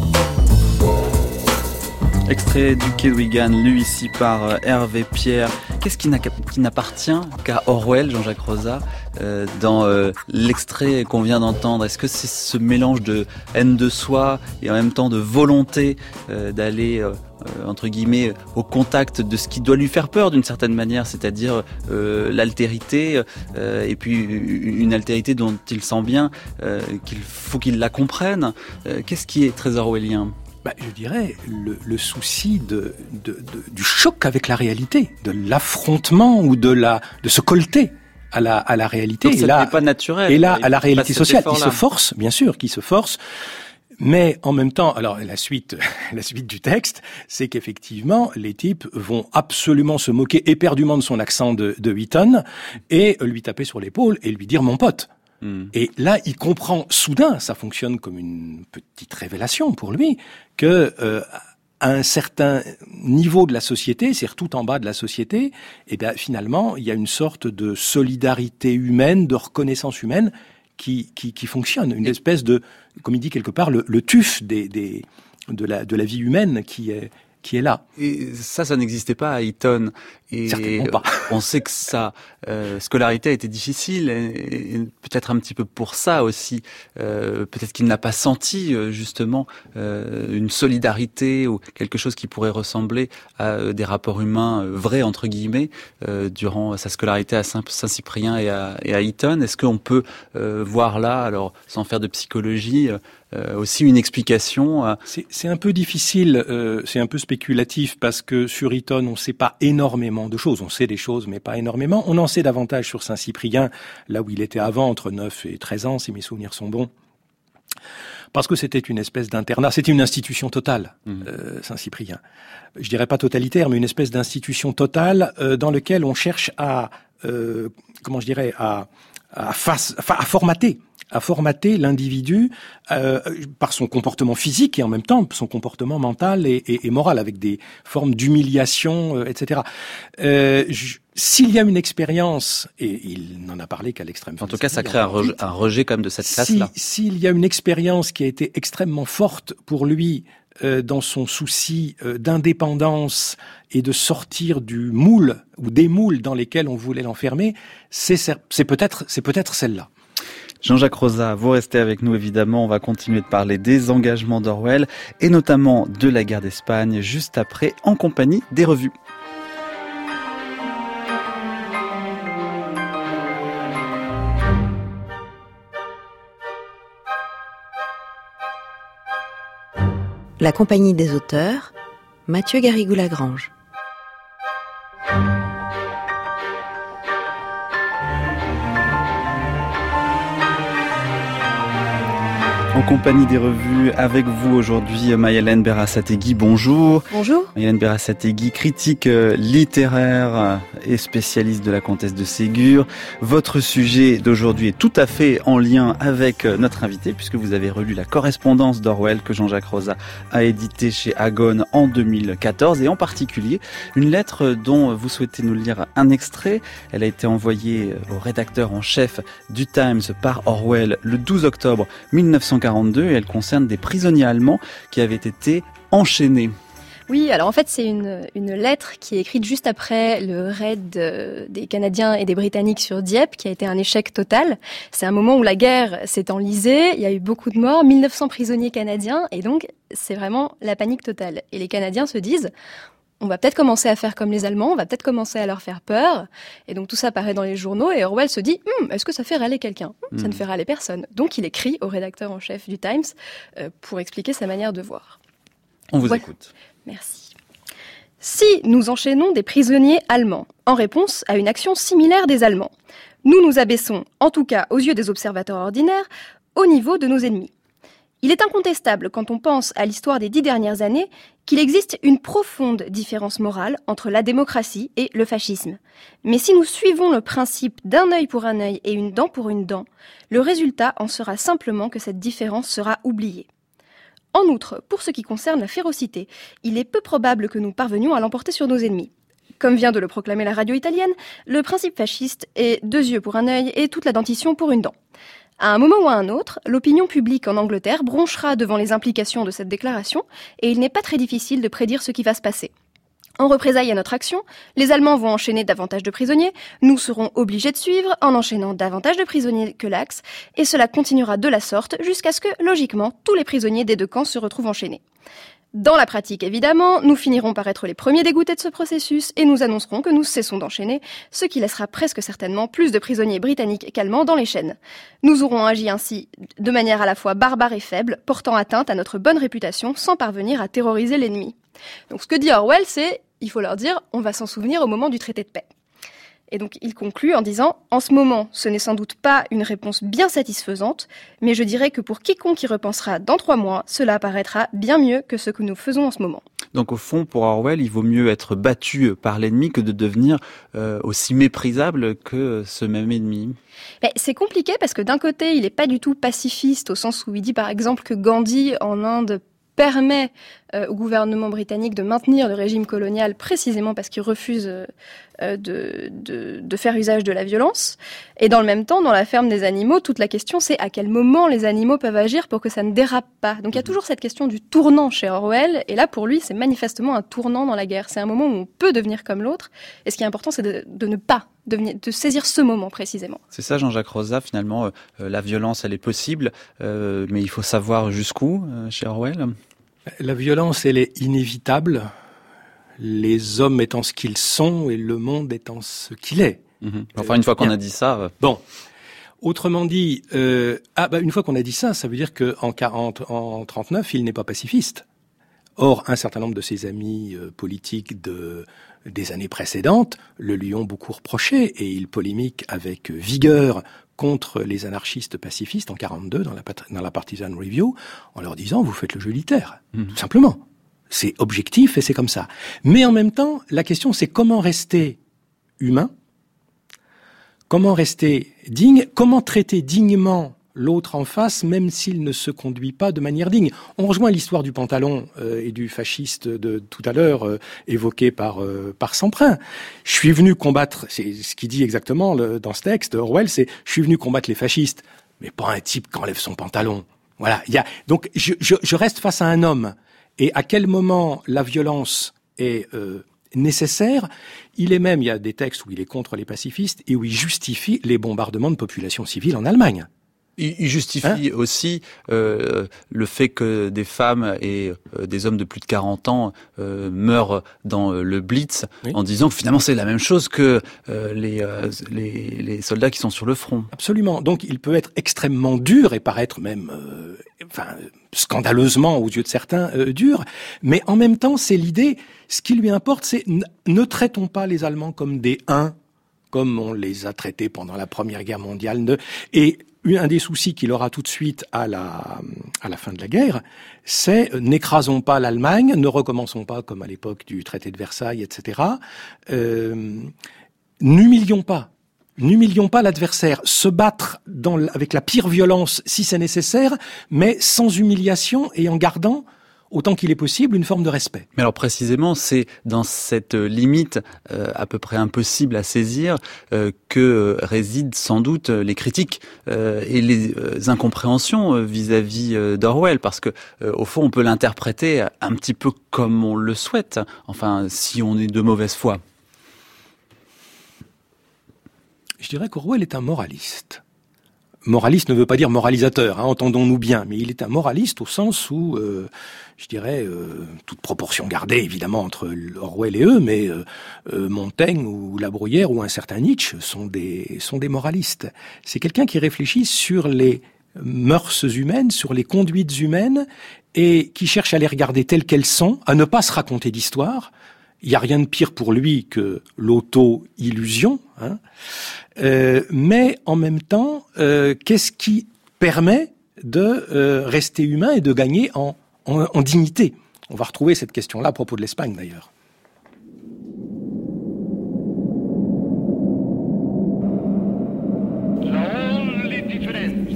Extrait du Quai de Wigan, lu ici par Hervé Pierre, Qu'est-ce qui n'appartient qu'à Orwell, Jean-Jacques Rosa, dans l'extrait qu'on vient d'entendre? Est-ce que c'est ce mélange de haine de soi et en même temps de volonté d'aller entre guillemets au contact de ce qui doit lui faire peur d'une certaine manière, c'est-à-dire l'altérité, et puis une altérité dont il sent bien qu'il faut qu'il la comprenne. Qu'est-ce qui est très orwellien? Je dirais le souci du choc avec la réalité, de l'affrontement ou de se colter à la réalité. Donc ça n'est pas naturel. Et là, à la réalité sociale, qui se force, bien sûr, qui se force. Mais en même temps, alors la suite du texte, c'est qu'effectivement, les types vont absolument se moquer éperdument de son accent de Wheaton et lui taper sur l'épaule et lui dire « mon pote ». Et là, il comprend soudain, ça fonctionne comme une petite révélation pour lui, que à un certain niveau de la société, c'est-à-dire tout en bas de la société, et bien finalement, il y a une sorte de solidarité humaine, de reconnaissance humaine qui fonctionne, une espèce de, comme il dit quelque part, le tuf de la vie humaine qui est là. Et ça n'existait pas à Eton. Et certainement pas. On sait que sa scolarité a été difficile, et peut-être un petit peu pour ça aussi. Peut-être qu'il n'a pas senti justement une solidarité ou quelque chose qui pourrait ressembler à des rapports humains vrais entre guillemets durant sa scolarité à Saint-Cyprien et à Eton. Est-ce qu'on peut voir là, alors sans faire de psychologie, aussi une explication? C'est un peu difficile, c'est un peu spéculatif parce que sur Eton on ne sait pas énormément de choses. On sait des choses mais pas énormément. On en sait davantage sur Saint-Cyprien, là où il était avant, entre 9 et 13 ans, si mes souvenirs sont bons. Parce que c'était une espèce d'internat, c'était une institution totale, Saint-Cyprien. Je dirais pas totalitaire, mais une espèce d'institution totale dans laquelle on cherche à formater l'individu par son comportement physique et en même temps son comportement mental et moral, avec des formes d'humiliation, etc. S'il y a une expérience, et il n'en a parlé qu'à l'extrême. En tout cas, ça crée un rejet quand même de cette classe-là. S'il y a une expérience qui a été extrêmement forte pour lui dans son souci d'indépendance et de sortir du moule ou des moules dans lesquels on voulait l'enfermer, c'est peut-être celle-là. Jean-Jacques Rosa, vous restez avec nous évidemment, on va continuer de parler des engagements d'Orwell et notamment de la guerre d'Espagne juste après en compagnie des revues. La compagnie des auteurs, Mathieu Garrigou-Lagrange. En compagnie des revues, avec vous aujourd'hui, Mayalène Berasategui, bonjour. Bonjour. Mayalène Berasategui, critique littéraire et spécialiste de la comtesse de Ségur. Votre sujet d'aujourd'hui est tout à fait en lien avec notre invité, puisque vous avez relu la correspondance d'Orwell que Jean-Jacques Rosa a édité chez Agone en 2014, et en particulier une lettre dont vous souhaitez nous lire un extrait. Elle a été envoyée au rédacteur en chef du Times par Orwell le 12 octobre 1942, et elle concerne des prisonniers allemands qui avaient été enchaînés. Oui, alors en fait c'est une lettre qui est écrite juste après le raid des Canadiens et des Britanniques sur Dieppe, qui a été un échec total. C'est un moment où la guerre s'est enlisée, il y a eu beaucoup de morts, 1900 prisonniers canadiens, et donc c'est vraiment la panique totale. Et les Canadiens se disent: on va peut-être commencer à faire comme les Allemands, on va peut-être commencer à leur faire peur. Et donc tout ça paraît dans les journaux, et Orwell se dit est-ce que ça fait râler quelqu'un? Ça ne fait râler personne. Donc il écrit au rédacteur en chef du Times pour expliquer sa manière de voir. On vous écoute. Merci. Si nous enchaînons des prisonniers allemands en réponse à une action similaire des Allemands, nous nous abaissons, en tout cas aux yeux des observateurs ordinaires, au niveau de nos ennemis. Il est incontestable, quand on pense à l'histoire des 10 dernières années, qu'il existe une profonde différence morale entre la démocratie et le fascisme. Mais si nous suivons le principe d'un œil pour un œil et une dent pour une dent, le résultat en sera simplement que cette différence sera oubliée. En outre, pour ce qui concerne la férocité, il est peu probable que nous parvenions à l'emporter sur nos ennemis. Comme vient de le proclamer la radio italienne, le principe fasciste est 2 yeux pour un œil et toute la dentition pour une dent. À un moment ou à un autre, l'opinion publique en Angleterre bronchera devant les implications de cette déclaration, et il n'est pas très difficile de prédire ce qui va se passer. En représailles à notre action, les Allemands vont enchaîner davantage de prisonniers, nous serons obligés de suivre en enchaînant davantage de prisonniers que l'Axe, et cela continuera de la sorte jusqu'à ce que, logiquement, tous les prisonniers des deux camps se retrouvent enchaînés. Dans la pratique, évidemment, nous finirons par être les premiers dégoûtés de ce processus et nous annoncerons que nous cessons d'enchaîner, ce qui laissera presque certainement plus de prisonniers britanniques qu'allemands dans les chaînes. Nous aurons agi ainsi de manière à la fois barbare et faible, portant atteinte à notre bonne réputation sans parvenir à terroriser l'ennemi. Donc ce que dit Orwell, c'est, il faut leur dire, on va s'en souvenir au moment du traité de paix. Et donc il conclut en disant « En ce moment, ce n'est sans doute pas une réponse bien satisfaisante, mais je dirais que pour quiconque y repensera dans 3 mois, cela apparaîtra bien mieux que ce que nous faisons en ce moment. » Donc au fond, pour Orwell, il vaut mieux être battu par l'ennemi que de devenir aussi méprisable que ce même ennemi. Mais c'est compliqué parce que d'un côté, il n'est pas du tout pacifiste, au sens où il dit par exemple que Gandhi en Inde permet au gouvernement britannique de maintenir le régime colonial précisément parce qu'il refuse de faire usage de la violence. Et dans le même temps, dans la ferme des animaux, toute la question c'est à quel moment les animaux peuvent agir pour que ça ne dérape pas. Donc il y a toujours cette question du tournant chez Orwell, et là pour lui c'est manifestement un tournant dans la guerre. C'est un moment où on peut devenir comme l'autre, et ce qui est important c'est de ne pas de saisir ce moment précisément. C'est ça Jean-Jacques Rosa, finalement, la violence elle est possible, mais il faut savoir jusqu'où chez Orwell. La violence, elle est inévitable, les hommes étant ce qu'ils sont et le monde étant ce qu'il est. Enfin, une fois qu'on a dit ça... Bon, autrement dit, une fois qu'on a dit ça, ça veut dire qu'en 39, il n'est pas pacifiste. Or, un certain nombre de ses amis politiques des années précédentes le lui ont beaucoup reproché et il polémique avec vigueur contre les anarchistes pacifistes en 42 dans la Partisan Review en leur disant vous faites le jeu littéraire, tout simplement. C'est objectif et c'est comme ça. Mais en même temps, la question c'est comment rester humain, comment rester digne, comment traiter dignement l'autre en face, même s'il ne se conduit pas de manière digne. On rejoint l'histoire du pantalon et du fasciste de tout à l'heure, évoqué par Semprin. Je suis venu combattre, c'est ce qu'il dit exactement dans ce texte, Orwell, c'est « je suis venu combattre les fascistes », mais pas un type qui enlève son pantalon. Voilà. Donc je reste face à un homme. Et à quel moment la violence est nécessaire. Il y a des textes où il est contre les pacifistes et où il justifie les bombardements de populations civiles en Allemagne. Il justifie aussi le fait que des femmes et des hommes de plus de 40 ans meurent dans le Blitz, en disant que finalement c'est la même chose que les soldats qui sont sur le front. Absolument. Donc il peut être extrêmement dur et paraître même scandaleusement aux yeux de certains dur, mais en même temps c'est l'idée, ce qui lui importe c'est ne traitons pas les Allemands comme des uns, comme on les a traités pendant la Première Guerre mondiale. Et un des soucis qu'il aura tout de suite à la fin de la guerre, c'est n'écrasons pas l'Allemagne, ne recommençons pas comme à l'époque du traité de Versailles, etc. N'humilions pas l'adversaire, se battre avec la pire violence si c'est nécessaire, mais sans humiliation et en gardant autant qu'il est possible, une forme de respect. Mais alors précisément, c'est dans cette limite à peu près impossible à saisir que résident sans doute les critiques et les incompréhensions vis-à-vis d'Orwell, parce que au fond, on peut l'interpréter un petit peu comme on le souhaite, enfin, si on est de mauvaise foi. Je dirais qu'Orwell est un moraliste. Moraliste ne veut pas dire moralisateur, entendons-nous bien, mais il est un moraliste au sens où, je dirais, toute proportion gardée évidemment entre Orwell et eux, mais Montaigne ou La Bruyère ou un certain Nietzsche sont des moralistes. C'est quelqu'un qui réfléchit sur les mœurs humaines, sur les conduites humaines, et qui cherche à les regarder telles qu'elles sont, à ne pas se raconter d'histoire. Il n'y a rien de pire pour lui que l'auto-illusion, mais en même temps, qu'est-ce qui permet de rester humain et de gagner en dignité? On va retrouver cette question-là à propos de l'Espagne d'ailleurs. The only difference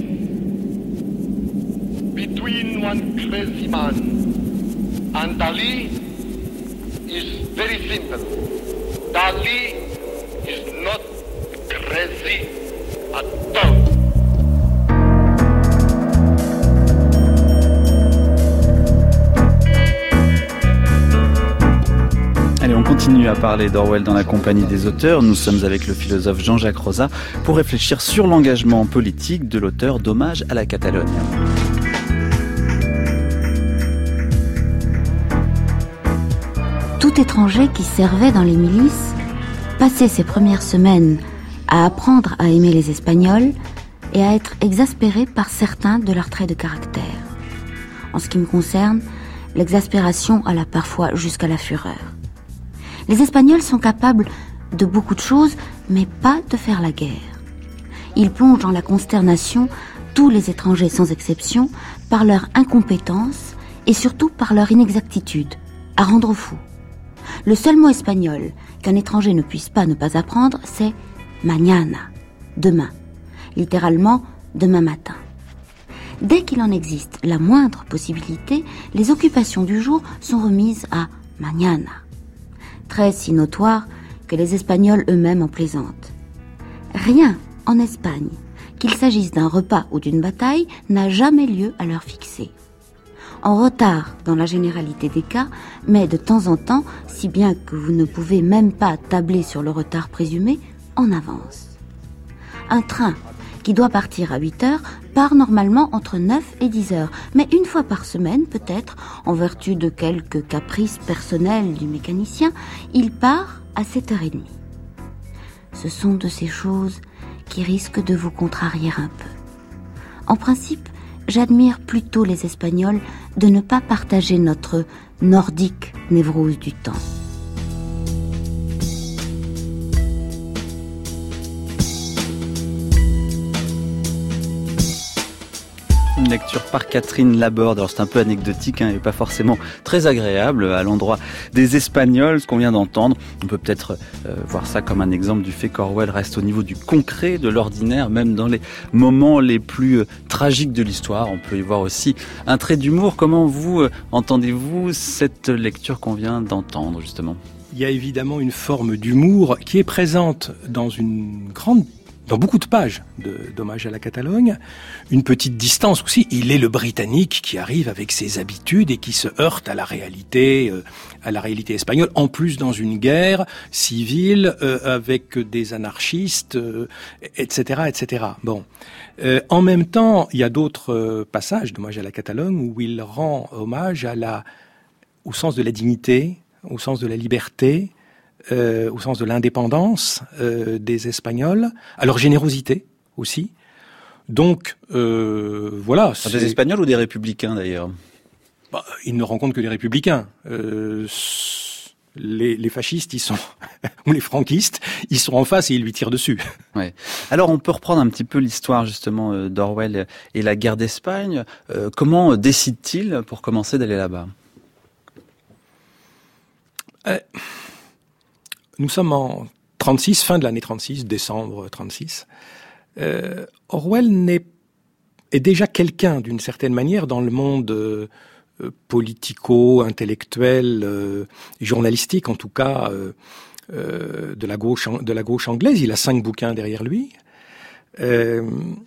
between one crazy man and Dali is very simple. Dali is not crazy at all. Allez, on continue continue à parler d'Orwell dans la compagnie des auteurs. Nous sommes avec le philosophe Jean-Jacques Rosa pour réfléchir sur l'engagement politique de l'auteur d'Hommage à la Catalogne. Tout étranger qui servait dans les milices passait ses premières semaines à apprendre à aimer les Espagnols et à être exaspéré par certains de leurs traits de caractère. En ce qui me concerne, l'exaspération alla parfois jusqu'à la fureur. Les Espagnols sont capables de beaucoup de choses, mais pas de faire la guerre. Ils plongent dans la consternation tous les étrangers sans exception par leur incompétence et surtout par leur inexactitude, à rendre fou. Le seul mot espagnol qu'un étranger ne puisse pas ne pas apprendre, c'est mañana, demain. Littéralement, demain matin. Dès qu'il en existe la moindre possibilité, les occupations du jour sont remises à mañana. Très si notoire que les Espagnols eux-mêmes en plaisantent. Rien en Espagne, qu'il s'agisse d'un repas ou d'une bataille, n'a jamais lieu à l'heure fixée. En retard dans la généralité des cas, mais de temps en temps, si bien que vous ne pouvez même pas tabler sur le retard présumé, en avance. Un train qui doit partir à 8 heures part normalement entre 9 et 10 heures, mais une fois par semaine, peut-être, en vertu de quelques caprices personnels du mécanicien, il part à 7h30. Ce sont de ces choses qui risquent de vous contrarier un peu. En principe, j'admire plutôt les Espagnols de ne pas partager notre nordique névrose du temps. Une lecture par Catherine Laborde. Alors c'est un peu anecdotique et pas forcément très agréable à l'endroit des Espagnols, ce qu'on vient d'entendre. On peut peut-être voir ça comme un exemple du fait qu'Orwell reste au niveau du concret, de l'ordinaire, même dans les moments les plus tragiques de l'histoire. On peut y voir aussi un trait d'humour. Comment vous entendez-vous cette lecture qu'on vient d'entendre justement ? Il y a évidemment une forme d'humour qui est présente dans beaucoup de pages d'Hommage à la Catalogne, une petite distance aussi. Il est le Britannique qui arrive avec ses habitudes et qui se heurte à la réalité espagnole, en plus dans une guerre civile avec des anarchistes, etc., etc. Bon, en même temps, il y a d'autres passages d'Hommage à la Catalogne où il rend hommage au sens de la dignité, au sens de la liberté, au sens de l'indépendance des Espagnols, à leur générosité aussi. Donc, voilà. Des Espagnols ou des Républicains, d'ailleurs ? Ils ne rencontrent que des Républicains. Les fascistes, ils sont ou les franquistes, ils sont en face et ils lui tirent dessus. Ouais. Alors, on peut reprendre un petit peu l'histoire, justement, d'Orwell et la guerre d'Espagne. Comment décide-t-il, pour commencer, d'aller là-bas ? Nous sommes en 36, fin de l'année 36, décembre 36. Orwell est déjà quelqu'un, d'une certaine manière, dans le monde politico-intellectuel, journalistique, en tout cas, de la gauche anglaise. Il a 5 bouquins derrière lui. Et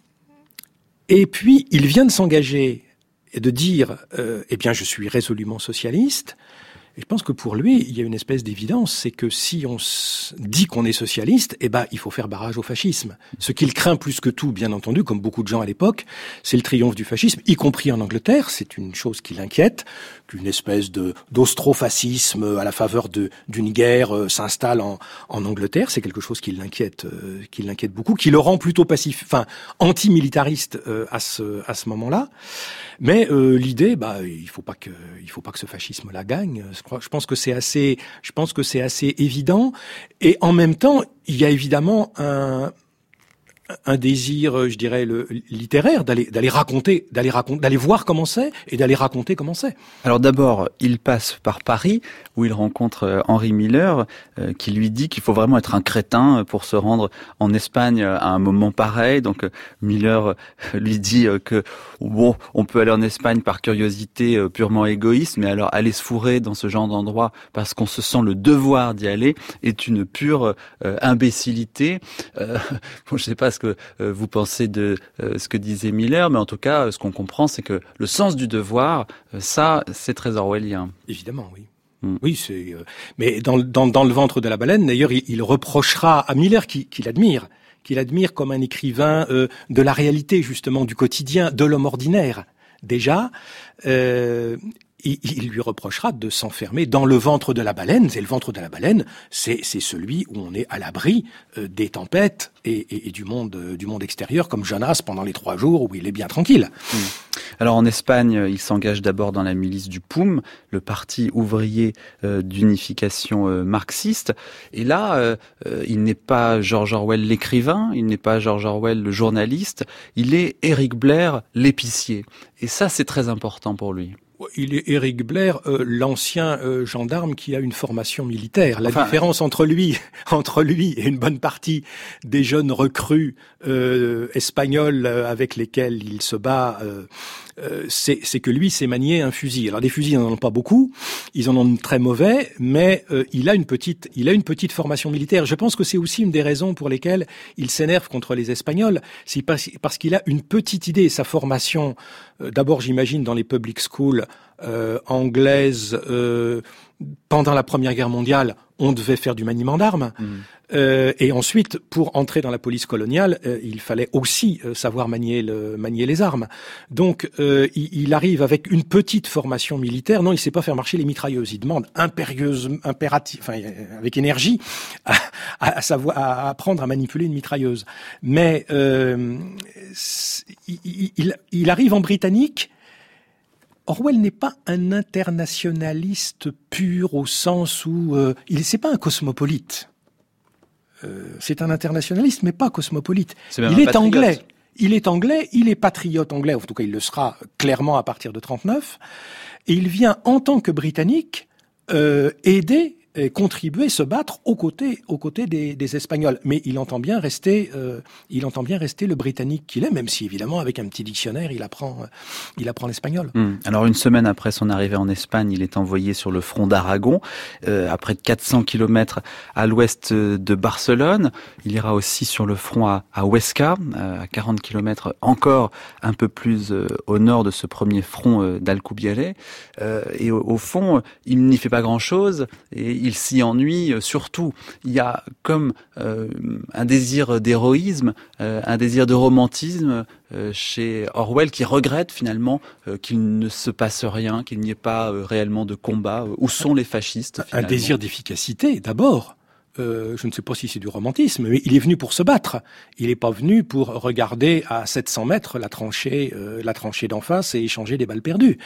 puis, il vient de s'engager et de dire « Eh bien, je suis résolument socialiste ». Et je pense que pour lui, il y a une espèce d'évidence, c'est que si on dit qu'on est socialiste, il faut faire barrage au fascisme. Ce qu'il craint plus que tout, bien entendu, comme beaucoup de gens à l'époque, c'est le triomphe du fascisme, y compris en Angleterre. C'est une chose qui l'inquiète, qu'une espèce d'austrofascisme à la faveur d'une guerre s'installe en Angleterre. C'est quelque chose qui l'inquiète beaucoup, qui le rend plutôt anti-militariste à ce moment-là. Mais l'idée, il faut pas que ce fascisme-là gagne. Je pense que c'est assez évident. Et en même temps, il y a évidemment un désir, je dirais, littéraire, d'aller voir comment c'est et d'aller raconter comment c'est. Alors d'abord, il passe par Paris, où il rencontre Henry Miller, qui lui dit qu'il faut vraiment être un crétin pour se rendre en Espagne à un moment pareil. Donc Miller lui dit que on peut aller en Espagne par curiosité purement égoïste, mais alors aller se fourrer dans ce genre d'endroit parce qu'on se sent le devoir d'y aller est une pure imbécilité. Je sais pas ce que vous pensez de ce que disait Miller, mais en tout cas, ce qu'on comprend, c'est que le sens du devoir, ça, c'est très orwellien. Évidemment, oui. Oui, c'est. Mais dans le ventre de la baleine, d'ailleurs, il reprochera à Miller, qu'il admire comme un écrivain de la réalité, justement, du quotidien, de l'homme ordinaire. Déjà, il lui reprochera de s'enfermer dans le ventre de la baleine. Et le ventre de la baleine, c'est celui où on est à l'abri des tempêtes et du monde extérieur, comme Jonas pendant les 3 jours où il est bien tranquille. Alors en Espagne, il s'engage d'abord dans la milice du PUM, le parti ouvrier d'unification marxiste. Et là, il n'est pas George Orwell l'écrivain, il n'est pas George Orwell le journaliste, il est Eric Blair l'épicier. Et ça, c'est très important pour lui. Il est Eric Blair, l'ancien gendarme qui a une formation militaire. La différence entre lui et une bonne partie des jeunes recrues espagnols avec lesquels il se bat, c'est que lui sait manier un fusil. Alors des fusils, ils n'en ont pas beaucoup, ils en ont très mauvais, mais il a une petite formation militaire. Je pense que c'est aussi une des raisons pour lesquelles il s'énerve contre les Espagnols. C'est parce qu'il a une petite idée. Sa formation, d'abord j'imagine dans les public schools anglaises, pendant la Première Guerre mondiale, on devait faire du maniement d'armes. Et ensuite, pour entrer dans la police coloniale, il fallait aussi savoir manier les armes. Donc, il arrive avec une petite formation militaire. Non, il sait pas faire marcher les mitrailleuses. Il demande avec énergie, à apprendre à manipuler une mitrailleuse. Mais il arrive en britannique. Orwell n'est pas un internationaliste pur au sens où c'est pas un cosmopolite. C'est un internationaliste, mais pas cosmopolite. Il est anglais. Il est patriote anglais. En tout cas, il le sera clairement à partir de 1939. Et il vient en tant que Britannique aider, contribuer, se battre aux côtés des Espagnols. Mais il entend bien rester le Britannique qu'il est, même si évidemment avec un petit dictionnaire il apprend l'espagnol. Alors une semaine après son arrivée en Espagne, il est envoyé sur le front d'Aragon, à près de 400 kilomètres à l'ouest de Barcelone. Il ira aussi sur le front à Huesca, à 40 kilomètres encore un peu plus au nord de ce premier front d'Alcubierre. Et au fond, il n'y fait pas grand-chose et il s'y ennuie surtout. Il y a comme un désir d'héroïsme, un désir de romantisme chez Orwell qui regrette finalement qu'il ne se passe rien, qu'il n'y ait pas réellement de combat. Où sont les fascistes finalement ? Un désir d'efficacité d'abord. Je ne sais pas si c'est du romantisme, mais il est venu pour se battre. Il n'est pas venu pour regarder à 700 mètres la tranchée d'en face et échanger des balles perdues.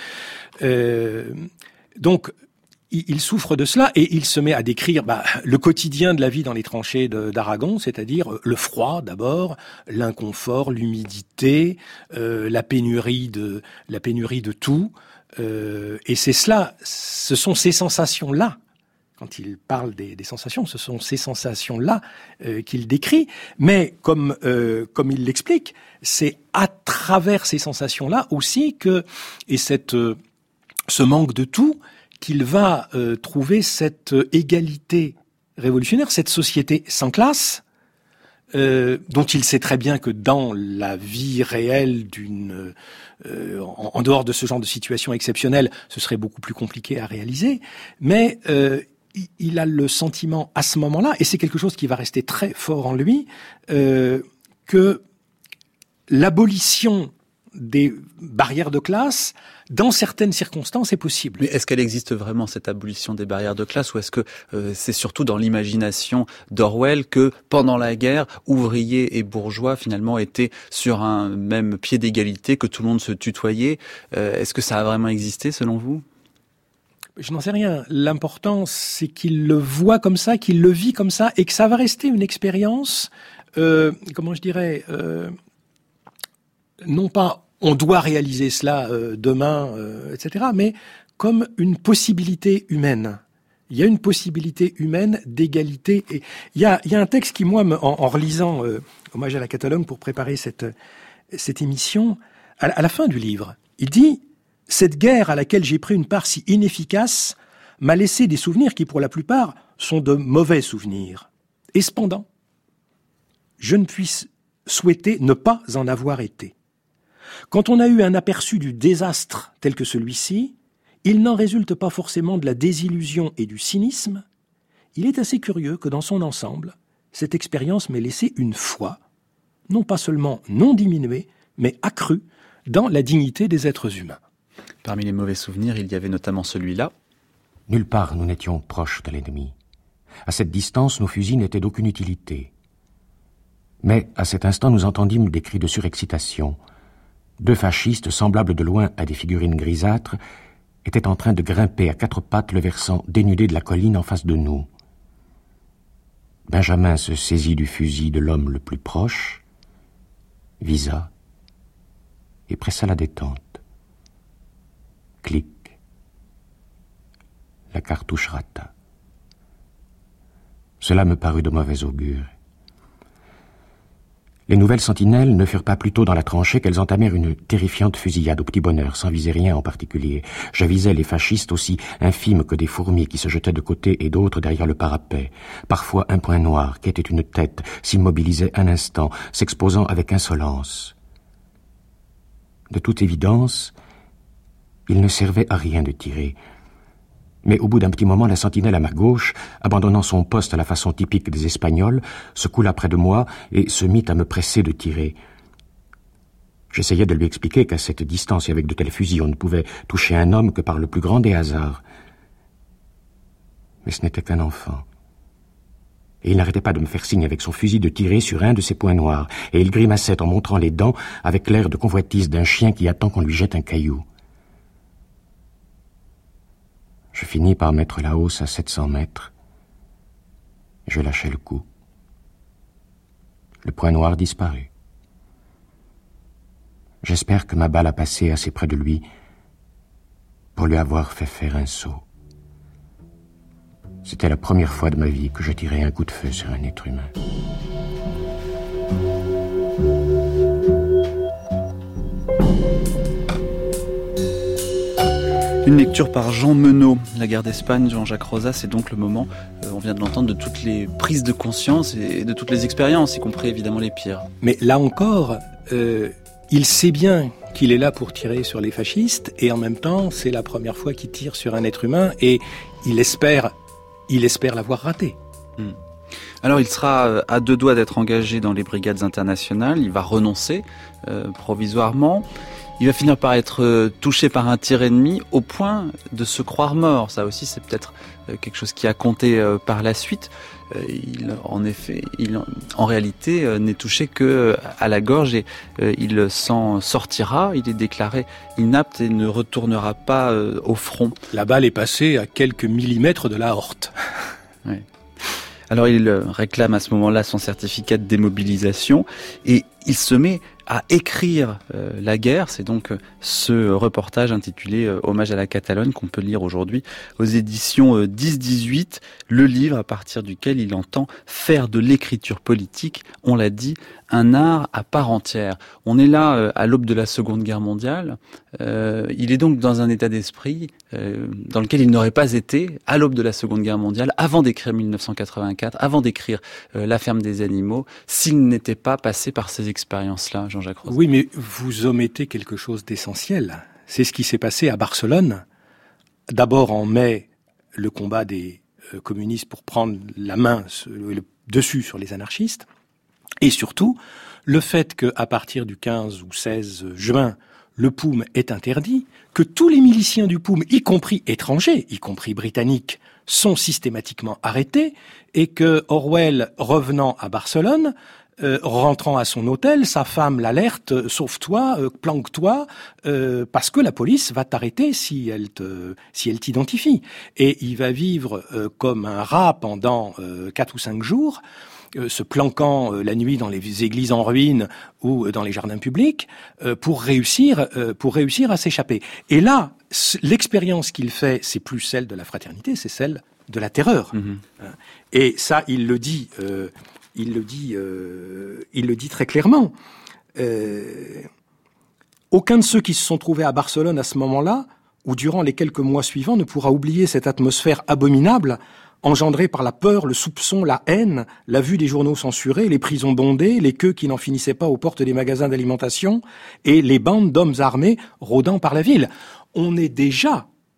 Donc, il souffre de cela et il se met à décrire le quotidien de la vie dans les tranchées d'Aragon, c'est-à-dire le froid d'abord, l'inconfort, l'humidité, la pénurie de tout. Et c'est cela, ce sont ces sensations-là. Quand il parle des sensations, ce sont ces sensations-là qu'il décrit. Mais comme il l'explique, c'est à travers ces sensations-là aussi ce manque de tout, qu'il va trouver cette égalité révolutionnaire, cette société sans classe, dont il sait très bien que dans la vie réelle en dehors de ce genre de situation exceptionnelle, ce serait beaucoup plus compliqué à réaliser. Mais il a le sentiment à ce moment-là, et c'est quelque chose qui va rester très fort en lui, que l'abolition des barrières de classe, dans certaines circonstances, est possible. Mais est-ce qu'elle existe vraiment, cette abolition des barrières de classe, ou est-ce que c'est surtout dans l'imagination d'Orwell que, pendant la guerre, ouvriers et bourgeois, finalement, étaient sur un même pied d'égalité, que tout le monde se tutoyait ? Est-ce que ça a vraiment existé, selon vous ? Je n'en sais rien. L'important, c'est qu'il le voit comme ça, qu'il le vit comme ça, et que ça va rester une expérience, non pas on doit réaliser cela demain, etc., mais comme une possibilité humaine. Il y a une possibilité humaine d'égalité. Et il y a un texte qui, moi, en relisant Hommage à la Catalogne pour préparer cette émission, à la fin du livre, il dit « Cette guerre à laquelle j'ai pris une part si inefficace m'a laissé des souvenirs qui, pour la plupart, sont de mauvais souvenirs. Et cependant, je ne puis souhaiter ne pas en avoir été. Quand on a eu un aperçu du désastre tel que celui-ci, il n'en résulte pas forcément de la désillusion et du cynisme. Il est assez curieux que dans son ensemble, cette expérience m'ait laissé une foi, non pas seulement non diminuée, mais accrue dans la dignité des êtres humains. Parmi les mauvais souvenirs, il y avait notamment celui-là. Nulle part nous n'étions proches de l'ennemi. À cette distance, nos fusils n'étaient d'aucune utilité. Mais à cet instant, nous entendîmes des cris de surexcitation. 2 fascistes, semblables de loin à des figurines grisâtres, étaient en train de grimper à 4 pattes le versant dénudé de la colline en face de nous. Benjamin se saisit du fusil de l'homme le plus proche, visa et pressa la détente. Clic. La cartouche rata. Cela me parut de mauvais augure. Les nouvelles sentinelles ne furent pas plus tôt dans la tranchée qu'elles entamèrent une terrifiante fusillade au petit bonheur, sans viser rien en particulier. J'avisais les fascistes aussi infimes que des fourmis qui se jetaient de côté et d'autre derrière le parapet. Parfois un point noir, qui était une tête, s'immobilisait un instant, s'exposant avec insolence. De toute évidence, il ne servait à rien de tirer. Mais au bout d'un petit moment, la sentinelle à ma gauche, abandonnant son poste à la façon typique des Espagnols, se coula près de moi et se mit à me presser de tirer. J'essayais de lui expliquer qu'à cette distance et avec de tels fusils, on ne pouvait toucher un homme que par le plus grand des hasards. Mais ce n'était qu'un enfant. Et il n'arrêtait pas de me faire signe avec son fusil de tirer sur un de ses points noirs, et il grimaçait en montrant les dents avec l'air de convoitise d'un chien qui attend qu'on lui jette un caillou. Je finis par mettre la hausse à 700 mètres. Je lâchai le coup. Le point noir disparut. J'espère que ma balle a passé assez près de lui pour lui avoir fait faire un saut. C'était la première fois de ma vie que je tirais un coup de feu sur un être humain. Une lecture par Jean Menot. La guerre d'Espagne, Jean-Jacques Rosa, c'est donc le moment, on vient de l'entendre, de toutes les prises de conscience et de toutes les expériences, y compris évidemment les pires. Mais là encore, il sait bien qu'il est là pour tirer sur les fascistes, et en même temps, c'est la première fois qu'il tire sur un être humain, et il espère l'avoir raté. Alors il sera à 2 doigts d'être engagé dans les brigades internationales, il va renoncer provisoirement. Il va finir par être touché par un tir ennemi au point de se croire mort. Ça aussi, c'est peut-être quelque chose qui a compté par la suite. En réalité, n'est touché que à la gorge et il s'en sortira. Il est déclaré inapte et ne retournera pas au front. La balle est passée à quelques millimètres de l'aorte. Ouais. Alors il réclame à ce moment-là son certificat de démobilisation et il se met à écrire la guerre. C'est donc ce reportage intitulé Hommage à la Catalogne qu'on peut lire aujourd'hui aux éditions 10-18, le livre à partir duquel il entend faire de l'écriture politique, on l'a dit, un art à part entière. On est là à l'aube de la Seconde Guerre mondiale. Il est donc dans un état d'esprit dans lequel il n'aurait pas été à l'aube de la Seconde Guerre mondiale, avant d'écrire 1984, avant d'écrire La ferme des animaux, s'il n'était pas passé par ces expériences-là, Jean-Jacques Rosa. Oui, mais vous omettez quelque chose d'essentiel. C'est ce qui s'est passé à Barcelone. D'abord en mai, le combat des communistes pour prendre la main, le dessus sur les anarchistes. Et surtout, le fait qu'à partir du 15 ou 16 juin, le POUM est interdit, que tous les miliciens du POUM, y compris étrangers, y compris britanniques, sont systématiquement arrêtés, et que Orwell, revenant à Barcelone, rentrant à son hôtel, sa femme l'alerte, sauve-toi, planque-toi, parce que la police va t'arrêter si elle t'identifie. Et il va vivre comme un rat pendant 4 ou 5 jours, se planquant la nuit dans les églises en ruine ou dans les jardins publics, pour réussir à s'échapper. Et là, l'expérience qu'il fait, c'est plus celle de la fraternité, c'est celle de la terreur. Et ça, il le dit très clairement. Aucun de ceux qui se sont trouvés à Barcelone à ce moment-là, ou durant les quelques mois suivants, ne pourra oublier cette atmosphère abominable engendrée par la peur, le soupçon, la haine, la vue des journaux censurés, les prisons bondées, les queues qui n'en finissaient pas aux portes des magasins d'alimentation et les bandes d'hommes armés rôdant par la ville. On est déjà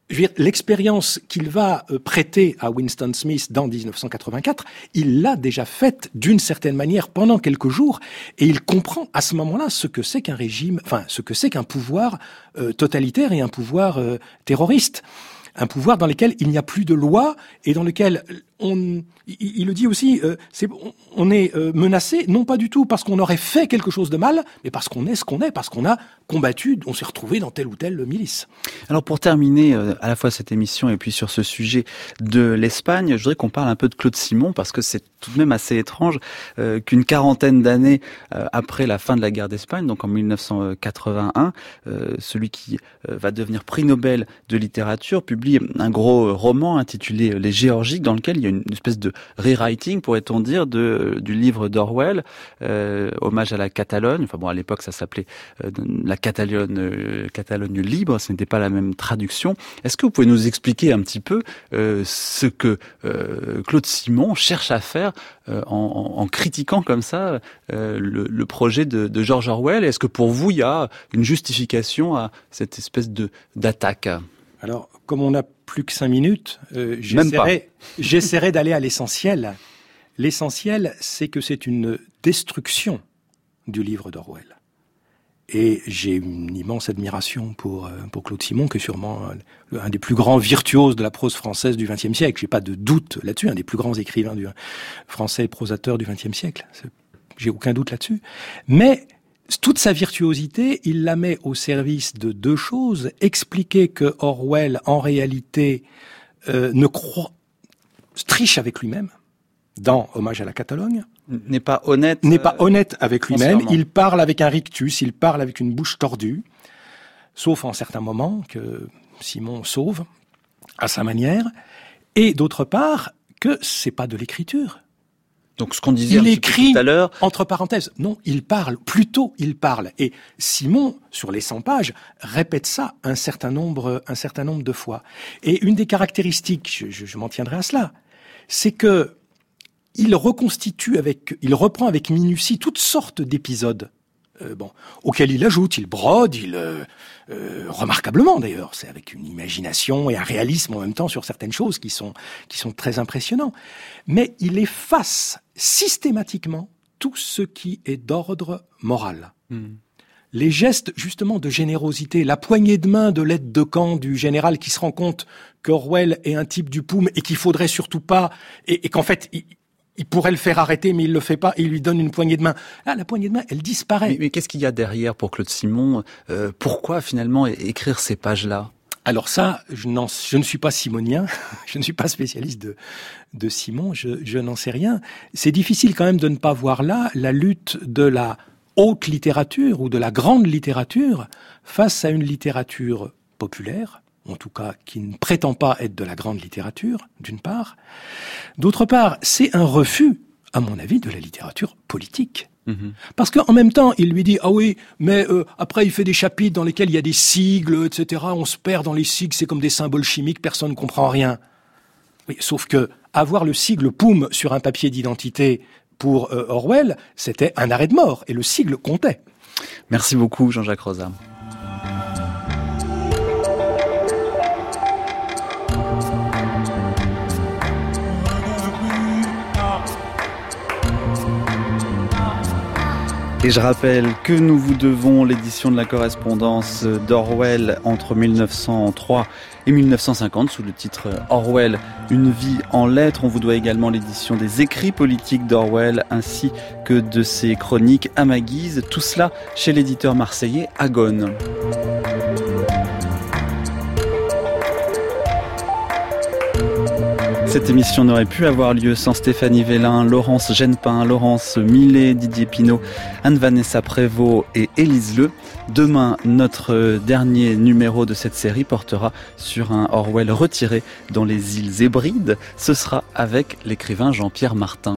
je veux dire, l'expérience qu'il va prêter à Winston Smith dans 1984, il l'a déjà faite d'une certaine manière pendant quelques jours, et il comprend à ce moment-là ce que c'est qu'un régime, enfin ce que c'est qu'un pouvoir totalitaire et un pouvoir terroriste, un pouvoir dans lequel il n'y a plus de loi et dans lequel il le dit aussi, on est menacé, non pas du tout parce qu'on aurait fait quelque chose de mal, mais parce qu'on est ce qu'on est, parce qu'on a combattu, on s'est retrouvé dans telle ou telle milice. Alors pour terminer à la fois cette émission et puis sur ce sujet de l'Espagne, je voudrais qu'on parle un peu de Claude Simon, parce que c'est tout de même assez étrange qu'une quarantaine d'années après la fin de la guerre d'Espagne, donc en 1981, celui qui va devenir prix Nobel de littérature publie un gros roman intitulé Les Géorgiques, dans lequel il y a une espèce de rewriting, pourrait-on dire, du livre d'Orwell, hommage à la Catalogne. Enfin bon, à l'époque, ça s'appelait la Catalogne libre, ce n'était pas la même traduction. Est-ce que vous pouvez nous expliquer un petit peu ce que Claude Simon cherche à faire en critiquant comme ça le projet de George Orwell? Est-ce que pour vous, il y a une justification à cette espèce d'attaque? Alors, comme on n'a plus que 5 minutes, j'essaierai d'aller à l'essentiel. L'essentiel, c'est que c'est une destruction du livre d'Orwell. Et j'ai une immense admiration pour Claude Simon, qui est sûrement un des plus grands virtuoses de la prose française du XXe siècle. J'ai pas de doute là-dessus, un des plus grands écrivains français et prosateurs du XXe siècle. J'ai aucun doute là-dessus. Mais toute sa virtuosité, il la met au service de deux choses. Expliquer que Orwell, en réalité, triche avec lui-même, dans Hommage à la Catalogne. N'est pas honnête avec lui-même. Il parle avec un rictus, il parle avec une bouche tordue, sauf en certains moments que Simon sauve à sa manière. Et d'autre part, que c'est pas de l'écriture. Donc ce qu'on disait tout à l'heure, entre parenthèses. Non, il parle. Et Simon, sur les 100 pages, répète ça un certain nombre de fois. Et une des caractéristiques, je m'en tiendrai à cela, c'est que il reprend avec minutie toutes sortes d'épisodes, auxquels il ajoute, il brode, remarquablement d'ailleurs, c'est avec une imagination et un réalisme en même temps sur certaines choses qui sont très impressionnants. Mais il efface systématiquement tout ce qui est d'ordre moral. Les gestes, justement, de générosité, la poignée de main de l'aide de camp du général qui se rend compte qu'Orwell est un type du POUM et qu'il faudrait surtout pas, et qu'en fait, il pourrait le faire arrêter, mais il le fait pas, et il lui donne une poignée de main. Ah, la poignée de main, elle disparaît. Mais qu'est-ce qu'il y a derrière pour Claude Simon? Pourquoi, finalement, écrire ces pages-là? Alors ça, je ne suis pas simonien, je ne suis pas spécialiste de Simon, je n'en sais rien. C'est difficile quand même de ne pas voir là la lutte de la haute littérature ou de la grande littérature face à une littérature populaire, en tout cas qui ne prétend pas être de la grande littérature, d'une part. D'autre part, c'est un refus, à mon avis, de la littérature politique. Parce qu'en même temps, il lui dit « Ah oui, mais après il fait des chapitres dans lesquels il y a des sigles, etc. On se perd dans les sigles, c'est comme des symboles chimiques, personne ne comprend rien. » Oui, sauf que avoir le sigle POUM sur un papier d'identité pour Orwell, c'était un arrêt de mort, et le sigle comptait. Merci beaucoup, Jean-Jacques Rosa. Et je rappelle que nous vous devons l'édition de la correspondance d'Orwell entre 1903 et 1950 sous le titre Orwell, une vie en lettres. On vous doit également l'édition des écrits politiques d'Orwell ainsi que de ses chroniques à ma guise. Tout cela chez l'éditeur marseillais Agone. Cette émission n'aurait pu avoir lieu sans Stéphanie Vélin, Laurence Genepin, Laurence Millet, Didier Pinault, Anne-Vanessa Prévost et Élise Leu. Demain, notre dernier numéro de cette série portera sur un Orwell retiré dans les îles Hébrides. Ce sera avec l'écrivain Jean-Pierre Martin.